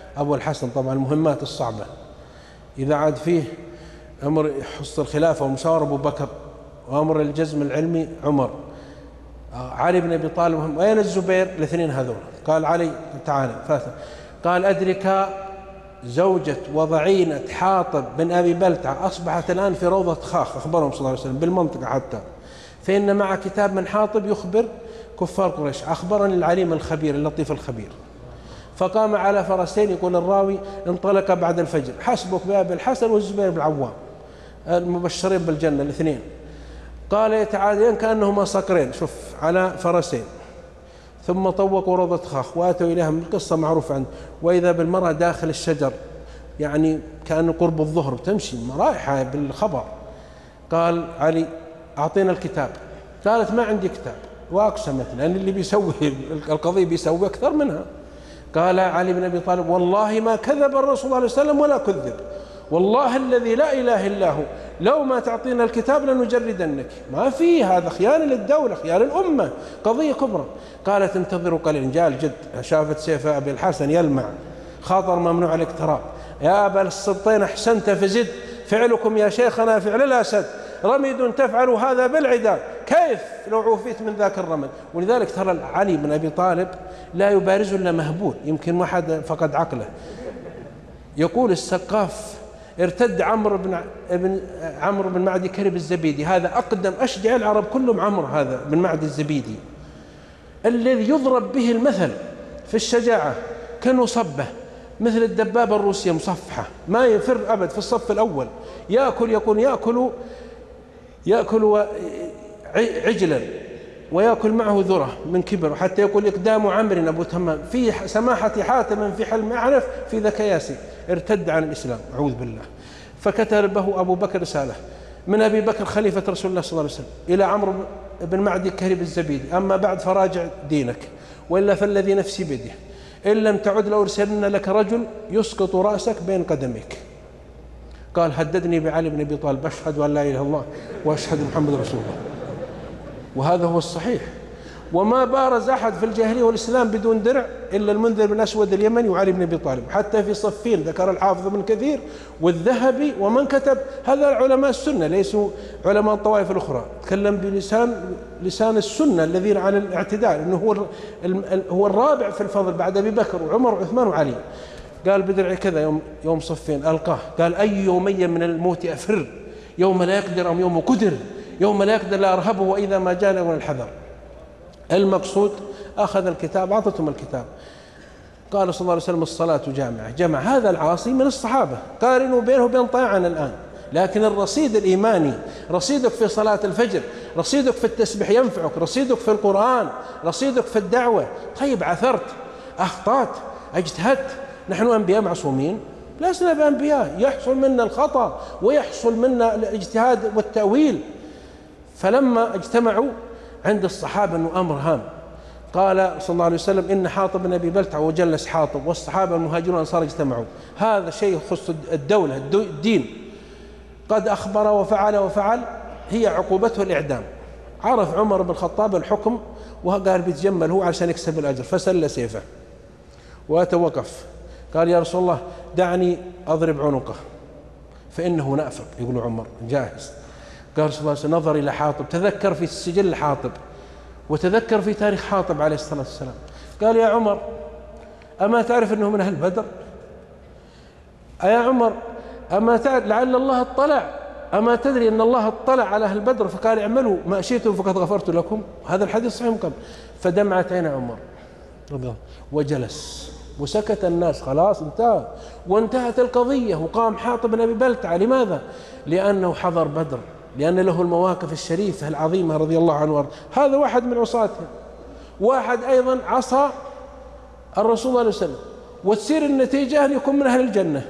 أبو الحسن طبعا المهمات الصعبة، إذا عاد فيه أمر يحص الخلافة والمشاورة أبو بكر، وأمر الجزم العلمي عمر، علي بن أبي طالب. وين الزبير؟ الاثنين هذول. قال علي تعالى فاتح. قال أدرك زوجة وضعينة حاطب بن أبي بلتعة أصبحت الآن في روضة خاخ، أخبرهم صلى الله عليه وسلم بالمنطقة حتى، فإن مع كتاب من حاطب يخبر كفار قريش، أخبرني العليم الخبير اللطيف الخبير. فقام على فرسين، يقول الراوي انطلق بعد الفجر، حسبك بأبي الحسن والزبير بن العوام المبشرين بالجنة الاثنين. قال يتعاديان كأنهما صقرين، شوف، على فرسين، ثم طوقوا روضة خاخ واتوا إليها، من القصة معروفة عنه، وإذا بالمرأة داخل الشجر، يعني كأنه قرب الظهر، تمشي رايحة بالخبر. قال علي أعطينا الكتاب. قالت ما عندي كتاب، وأقسمت لأن اللي بيسوي القضية بيسوي أكثر منها. قال علي بن أبي طالب والله ما كذب الرسول صلى الله عليه وسلم ولا كذب، والله الذي لا إله إلا هو لو ما تعطينا الكتاب لنجردنك. ما فيه، هذا خيانة للدولة، خيانة الأمة، قضية كبرى. قالت انتظروا قليلا. جاء الجد، شافت سيف أبي الحسن يلمع، خاطر ممنوع الاقتراب. يا أبا السبطين أحسنت فزد، فعلكم يا شيخنا فعل الأسد، رميد تفعل هذا بالعدا، كيف لو عوفيت من ذاك الرمد. ولذلك ترى علي بن أبي طالب لا يبارز إلا مهبول، يمكن واحد فقد عقله. يقول السقاف ارتد عمرو بن معدي كرب الزبيدي، هذا أقدم أشجع العرب كلهم، عمرو هذا بن معدي الزبيدي الذي يضرب به المثل في الشجاعة، كنصبه مثل الدبابة الروسية مصفحة، ما يفر أبد في الصف الأول، يأكل عجلا ويأكل معه ذرة من كبر، حتى يقول إقدام عمرو أبو تمام في سماحة حاتم في حلم أعنف في ذاك ياسي، ارتد عن الإسلام أعوذ بالله. فكتبه أبو بكر رسالة من أبي بكر خليفة رسول الله صلى الله عليه وسلم إلى عمرو بن معدي كرب الزبيدي، أما بعد فراجع دينك، وإلا فالذي نفسي بيده إن لم تعد لأرسلن لك رجل يسقط رأسك بين قدميك. قال هددني بعلي بن أبي طالب، أشهد أن لا إله إلا الله وأشهد محمد رسول الله. وهذا هو الصحيح. وما بارز أحد في الجاهلية والإسلام بدون درع إلا المنذر بن أسود اليمني وعلي بن أبي طالب، حتى في صفين ذكر الحافظ ابن كثير والذهبي ومن كتب، هذا علماء السنة ليسوا علماء الطوائف الأخرى، تكلم بلسان السنة الذين على الاعتدال، إنه هو الرابع في الفضل بعد أبي بكر وعمر وعثمان وعلي. قال بدرعي كذا يوم صفين ألقاه، قال أي يومي من الموت أفر، يوم لا يقدر أم يوم قدر، يوم لا يقدر لا أرهبه وإذا ما جاء من الحذر. المقصود أخذ الكتاب، أعطتهم الكتاب. قال صلى الله عليه وسلم الصلاة جامعة، جمع هذا العاصي من الصحابة، قارنوا بينه وبين طاعنا الآن، لكن الرصيد الإيماني، رصيدك في صلاة الفجر، رصيدك في التسبيح ينفعك، رصيدك في القرآن، رصيدك في الدعوة. طيب عثرت، أخطأت، اجتهدت، نحن أنبياء معصومين؟ لسنا بأنبياء، يحصل منا الخطأ ويحصل منا الاجتهاد والتأويل. فلما اجتمعوا عند الصحابة أنه أمر هام، قال صلى الله عليه وسلم إن حاطب بن أبي بلتعة، وجلس حاطب والصحابة المهاجرون والأنصار اجتمعوا، هذا شيء يخص الدولة الدين، قد أخبر وفعل، هي عقوبته الإعدام. عرف عمر بن الخطاب الحكم وقال بيتجمل هو عشان يكسب الأجر، فسل سيفه وتوقف، قال يا رسول الله دعني أضرب عنقه فإنه نافق. يقول عمر جاهز. قال صلى الله عليه وسلم نظر إلى حاطب، تذكر في السجل حاطب وتذكر في تاريخ حاطب عليه الصلاة والسلام، قال يا عمر أما تعرف أنه من أهل بدر؟ يا عمر أما تعرف لعل الله اطلع، أما تدري أن الله اطلع على أهل بدر فقال اعملوا ما شئتم فقد غفرت لكم؟ هذا الحديث صحيح قبل. فدمعت عين عمر رضي الله وجلس وسكت الناس، خلاص انتهى وانتهت القضية. وقام حاطب بن أبي بلتعة، لماذا؟ لأنه حضر بدر، لأن له المواقف الشريفة العظيمة رضي الله عنه وارضاه. هذا واحد من عصاته، واحد أيضا عصى الرسول صلى الله عليه وسلم، وتصير النتيجة أن يكون من أهل الجنة.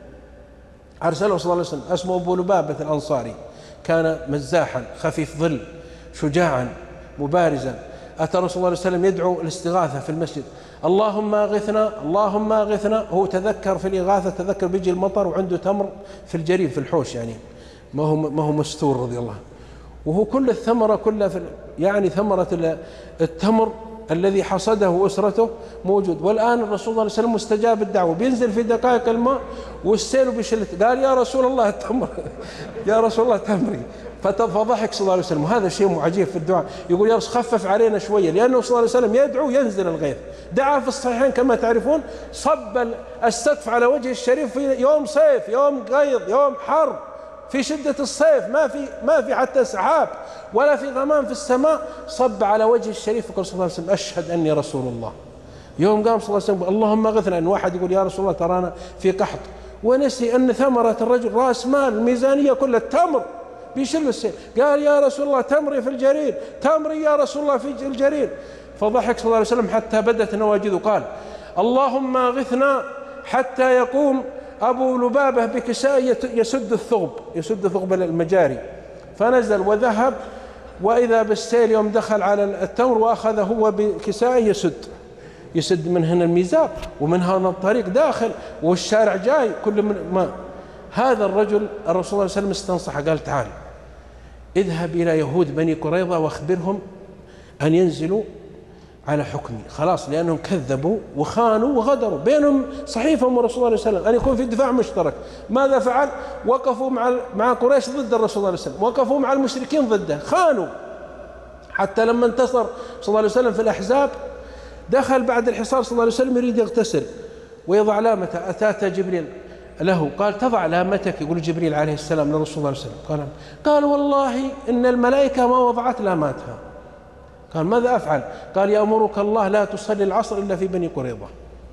أرسله صلى الله عليه وسلم اسمه أبو لبابة الأنصاري، كان مزاحا خفيف ظل شجاعا مبارزا. أتى الرسول صلى الله عليه وسلم يدعو الاستغاثة في المسجد، اللهم اغثنا اللهم اغثنا. هو تذكر في الإغاثة، تذكر بيجي المطر وعنده تمر في الجريب في الحوش، يعني ما هو مستور رضي الله عنه، وهو كل الثمرة كلها يعني ثمرة التمر الذي حصده أسرته موجود. والآن الرسول صلى الله عليه وسلم مستجاب الدعوة، بينزل في دقائق الماء والسيل بشلته، قال يا رسول الله التمر يا رسول الله تمري، فضحك صلى الله عليه وسلم. وهذا شيء عجيب في الدعاء، يقول يا رسول خفف علينا شوية، لأنه صلى الله عليه وسلم يدعو ينزل الغيث. دعا في الصحيحين كما تعرفون، صب السقف على وجه الشريف في يوم صيف، يوم غيظ، يوم حر، في شدة الصيف، ما في حتى سحاب ولا في غمام في السماء، صب على وجه الشريف وقال صلى الله عليه وسلم أشهد أني رسول الله. يوم قام صلى الله عليه وسلم اللهم اغثنا، أن واحد يقول يا رسول الله ترانا في قحط، ونسي أن ثمرة الرجل رأس مال، الميزانية كلها التمر، بيشل السيل، قال يا رسول الله تمري في الجرير، تمري يا رسول الله في الجرير. فضحك صلى الله عليه وسلم حتى بدت نواجذه، قال اللهم اغثنا، حتى يقوم أبو لبابة بكساء يسد ثقب المجاري. فنزل وذهب، وإذا بالسيل يوم دخل على التمر وأخذ هو بكساء يسد من هنا الميزاب ومن هنا الطريق داخل والشارع جاي كل من ما. هذا الرجل الرسول صلى الله عليه وسلم استنصحه، قال تعال اذهب إلى يهود بني قريظة واخبرهم أن ينزلوا على حكمي، خلاص، لأنهم كذبوا وخانوا وغدروا، بينهم صحيفهم والرسول صلى الله عليه وسلم أن يكون في دفاع مشترك. ماذا فعل؟ وقفوا مع قريش ضد الرسول صلى الله عليه وسلم، وقفوا مع المشركين ضده، خانوا. حتى لما انتصر صلى الله عليه وسلم في الأحزاب، دخل بعد الحصار صلى الله عليه وسلم يريد يغتسل ويضع لامته، أتاته جبريل له، قال تضع لامتك، يقول جبريل عليه السلام للرسول صلى الله عليه وسلم، قال والله إن الملائكة ما وضعت لاماتها. قال ماذا أفعل؟ قال يأمرك الله لا تصلي العصر إلا في بني قريظة،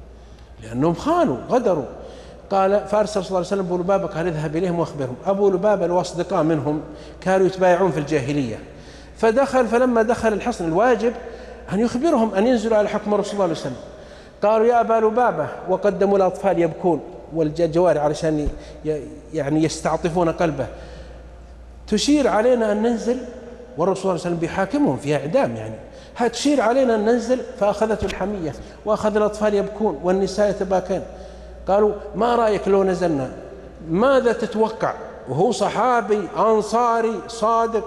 لأنهم خانوا غدروا. قال فأرسل صلى الله عليه وسلم أبو لبابة، قال اذهب إليهم واخبرهم. أبو لبابة الأصدقاء منهم كانوا يتبايعون في الجاهلية، فدخل، فلما دخل الحصن الواجب أن يخبرهم أن ينزلوا على حكم الرسول صلى الله عليه وسلم. قالوا يا أبا لبابة، وقدموا الأطفال يبكون والجواري علشان يعني يستعطفون قلبه، تشير علينا أن ننزل والرسول صلى الله عليه وسلم بيحاكمهم فيها إعدام، يعني هتشير علينا أن ننزل. فأخذته الحمية وأخذ الأطفال يبكون والنساء يتباكين. قالوا ما رأيك لو نزلنا؟ ماذا تتوقع؟ وهو صحابي أنصاري صادق.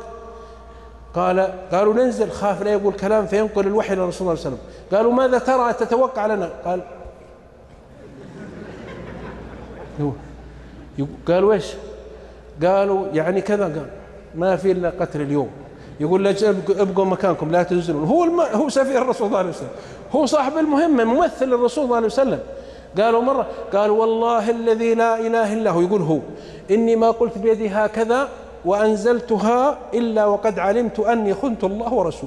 قالوا ننزل، خاف لا يقول كلام فينقل الوحي للرسول صلى الله عليه وسلم. قالوا ماذا ترى تتوقع لنا؟ قالوا ايش؟ قالوا يعني كذا، قال ما في الا قتل اليوم، يقول لا ابقوا مكانكم لا تنزلون. هو سفير الرسول صلى الله عليه وسلم، هو صاحب المهمة، ممثل الرسول صلى الله عليه وسلم. قالوا مرة، قالوا والله الذي لا إله إلا هو، يقول هو إني ما قلت بيدي هكذا وأنزلتها إلا وقد علمت أني خنت الله ورسوله.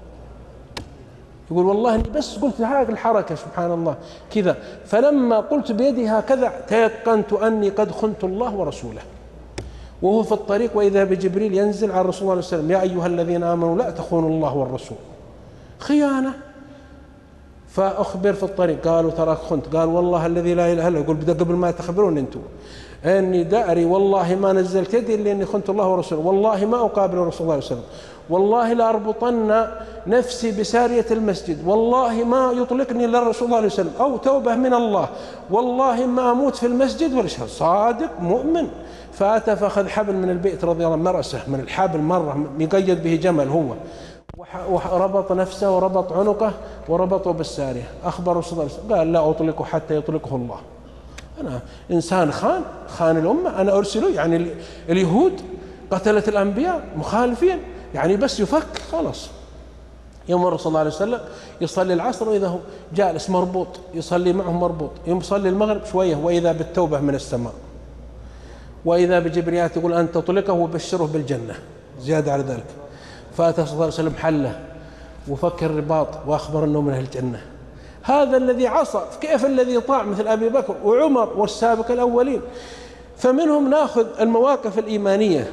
يقول والله إني بس قلت هذه الحركة سبحان الله كذا، فلما قلت بيدي هكذا تيقنت أني قد خنت الله ورسوله. وهو في الطريق وإذا بجبريل ينزل على الرسول صلى الله عليه وسلم يا أيها الذين آمنوا لا تخونوا الله والرسول، خيانة. فأخبر في الطريق، قالوا تراك خنت، قال والله الذي لا إله إلا هو، يقول قبل ما تخبرون أنتم أني داري والله ما نزلت يدي إلا أني خنت الله ورسوله، والله ما أقابل الرسول صلى الله عليه وسلم، والله لأربطن نفسي بسارية المسجد، والله ما يطلقني إلا الرسول صلى الله عليه وسلم أو توبة من الله، والله ما أموت في المسجد ولا شيء. صادق مؤمن. فأتى فأخذ حبل من البيت رضي الله عنه، مرسه من الحبل مرة مقيد به جمل هو، وربط نفسه وربط عنقه وربطه بالسارية. أخبره صلى الله عليه وسلم قال لا أطلقه حتى يطلقه الله. أنا إنسان خان الأمة، أنا أرسله، يعني اليهود قتلة الأنبياء مخالفين، يعني بس يفك خلاص. يوم الرسول صلى الله عليه وسلم يصلي العصر وإذا هو جالس مربوط يصلي معهم مربوط، يوم يصلي المغرب شوية وإذا بالتوبة من السماء، وإذا بجبريل يقول أن تطلقه وبشره بالجنة زيادة على ذلك. فأتى صلى الله عليه وسلم حله وفك الرباط وأخبر أنه من أهل الجنة. هذا الذي عصى، كيف الذي طاع مثل أبي بكر وعمر والسابق الأولين. فمنهم نأخذ المواقف الإيمانية.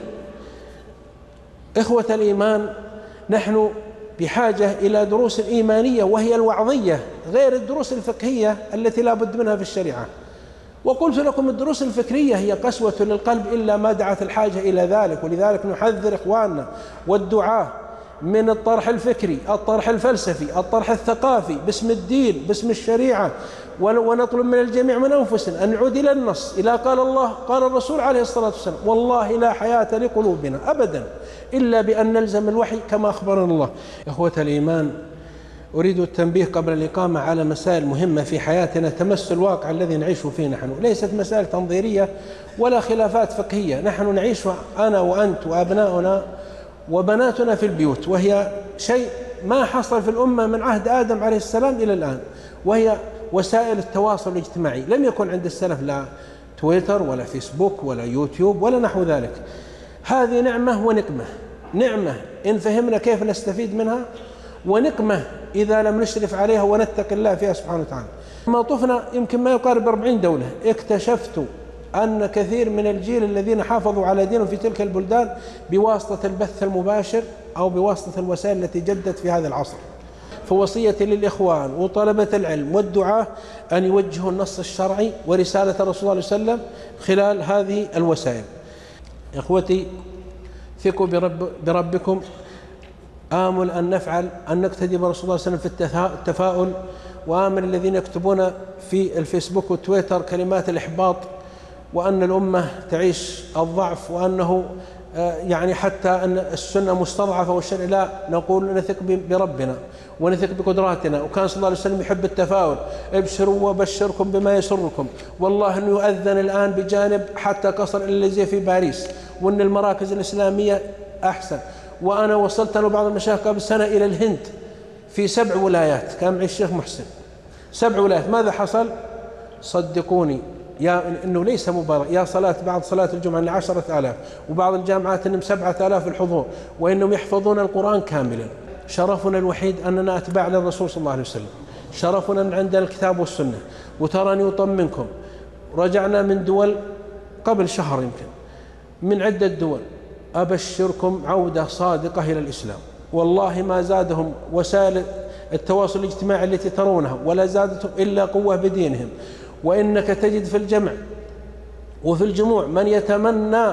إخوة الإيمان، نحن بحاجة إلى دروس إيمانية وهي الوعظية، غير الدروس الفقهية التي لا بد منها في الشريعة. وقلت لكم الدروس الفكرية هي قسوة للقلب إلا ما دعت الحاجة إلى ذلك. ولذلك نحذر إخواننا والدعاة من الطرح الفكري، الطرح الفلسفي، الطرح الثقافي باسم الدين باسم الشريعة. ونطلب من الجميع من أنفسنا أن نعود إلى النص، إلى قال الله قال الرسول عليه الصلاة والسلام. والله لا حياة لقلوبنا أبدا إلا بأن نلزم الوحي كما أخبرنا الله. إخوة الإيمان، أريد التنبيه قبل الإقامة على مسائل مهمة في حياتنا تمس الواقع الذي نعيش فيه نحن، ليست مسائل تنظيرية ولا خلافات فقهية، نحن نعيش أنا وأنت وأبناؤنا وبناتنا في البيوت، وهي شيء ما حصل في الأمة من عهد آدم عليه السلام إلى الآن، وهي وسائل التواصل الاجتماعي. لم يكن عند السلف لا تويتر ولا فيسبوك ولا يوتيوب ولا نحو ذلك. هذه نعمة ونقمة، نعمة إن فهمنا كيف نستفيد منها، ونقمة إذا لم نشرف عليها ونتقي الله فيها سبحانه وتعالى. لما طفنا يمكن ما يقارب 40 دولة، اكتشفت أن كثير من الجيل الذين حافظوا على دينهم في تلك البلدان بواسطة البث المباشر أو بواسطة الوسائل التي جدت في هذا العصر. فوصيتي للإخوان وطلبة العلم والدعاة أن يوجهوا النص الشرعي ورسالة الرسول صلى الله عليه وسلم خلال هذه الوسائل. إخوتي، ثقوا بربكم. آمل أن نفعل أن نقتدي برسول الله صلى الله عليه وسلم في التفاؤل، وآمل الذين يكتبون في الفيسبوك والتويتر كلمات الإحباط وأن الأمة تعيش الضعف وأنه يعني حتى أن السنة مستضعفة والشرع لا، نقول نثق بربنا ونثق بقدراتنا. وكان صلى الله عليه وسلم يحب التفاؤل: ابشروا وبشركم بما يسركم، والله أنه يؤذن الآن بجانب حتى قصر الإليزيه في باريس، وأن المراكز الإسلامية أحسن. وأنا وصلت أنا وبعض المشايخ قبل سنة إلى الهند في 7 ولايات، كان معي الشيخ محسن، 7 ولايات. ماذا حصل؟ صدقوني إنه ليس مبالغ، يا صلاة بعد صلاة الجمعة 10,000، وبعض الجامعات إنهم 7,000 الحضور، وإنهم يحفظون القرآن كاملا. شرفنا الوحيد أننا أتباع للرسول صلى الله عليه وسلم، شرفنا أن عندنا الكتاب والسنة. وتراني أطمنكم، رجعنا من دول قبل شهر يمكن، من عدة دول، أبشركم عودة صادقة إلى الإسلام. والله ما زادهم وسائل التواصل الاجتماعي التي ترونها، ولا زادتهم إلا قوة بدينهم. وإنك تجد في الجمع وفي الجموع من يتمنى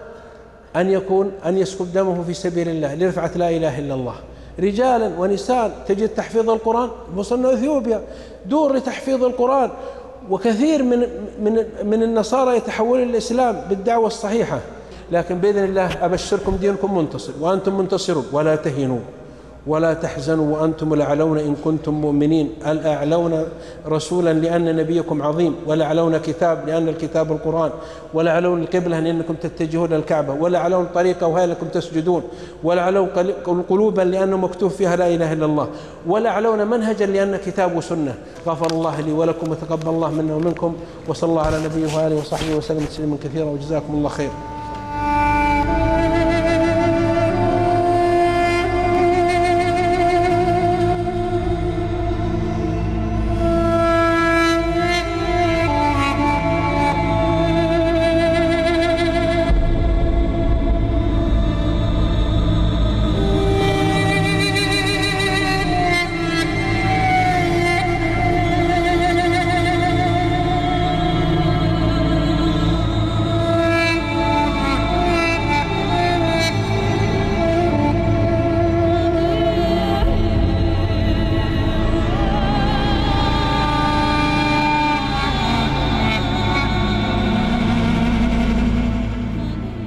أن يسكب دمه في سبيل الله لرفعة لا إله إلا الله، رجالا ونساء. تجد تحفيظ القرآن، وصلنا إثيوبيا دور لتحفيظ القرآن، وكثير من النصارى يتحولون الإسلام بالدعوة الصحيحة. لكن بإذن الله أبشركم دينكم منتصر وأنتم منتصرون، ولا تهنوا ولا تحزنوا وأنتم الأعلون إن كنتم مؤمنين. الأعلون رسولا لأن نبيكم عظيم، والأعلون كتاب لأن الكتاب القرآن، والأعلون القبلة لأنكم تتجهون الكعبة، والأعلون طريقة وهي لكم تسجدون، والأعلون قلوبا لأنه مكتوب فيها لا إله إلا الله، والأعلون منهجا لأن كتاب وسنة. غفر الله لي ولكم وتقبل الله منا ومنكم، وصلى الله على نبيه وآله وصحبه وسلم تسليما كثيرا، وجزاكم الله خير.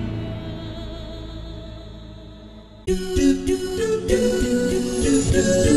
do do do do do do do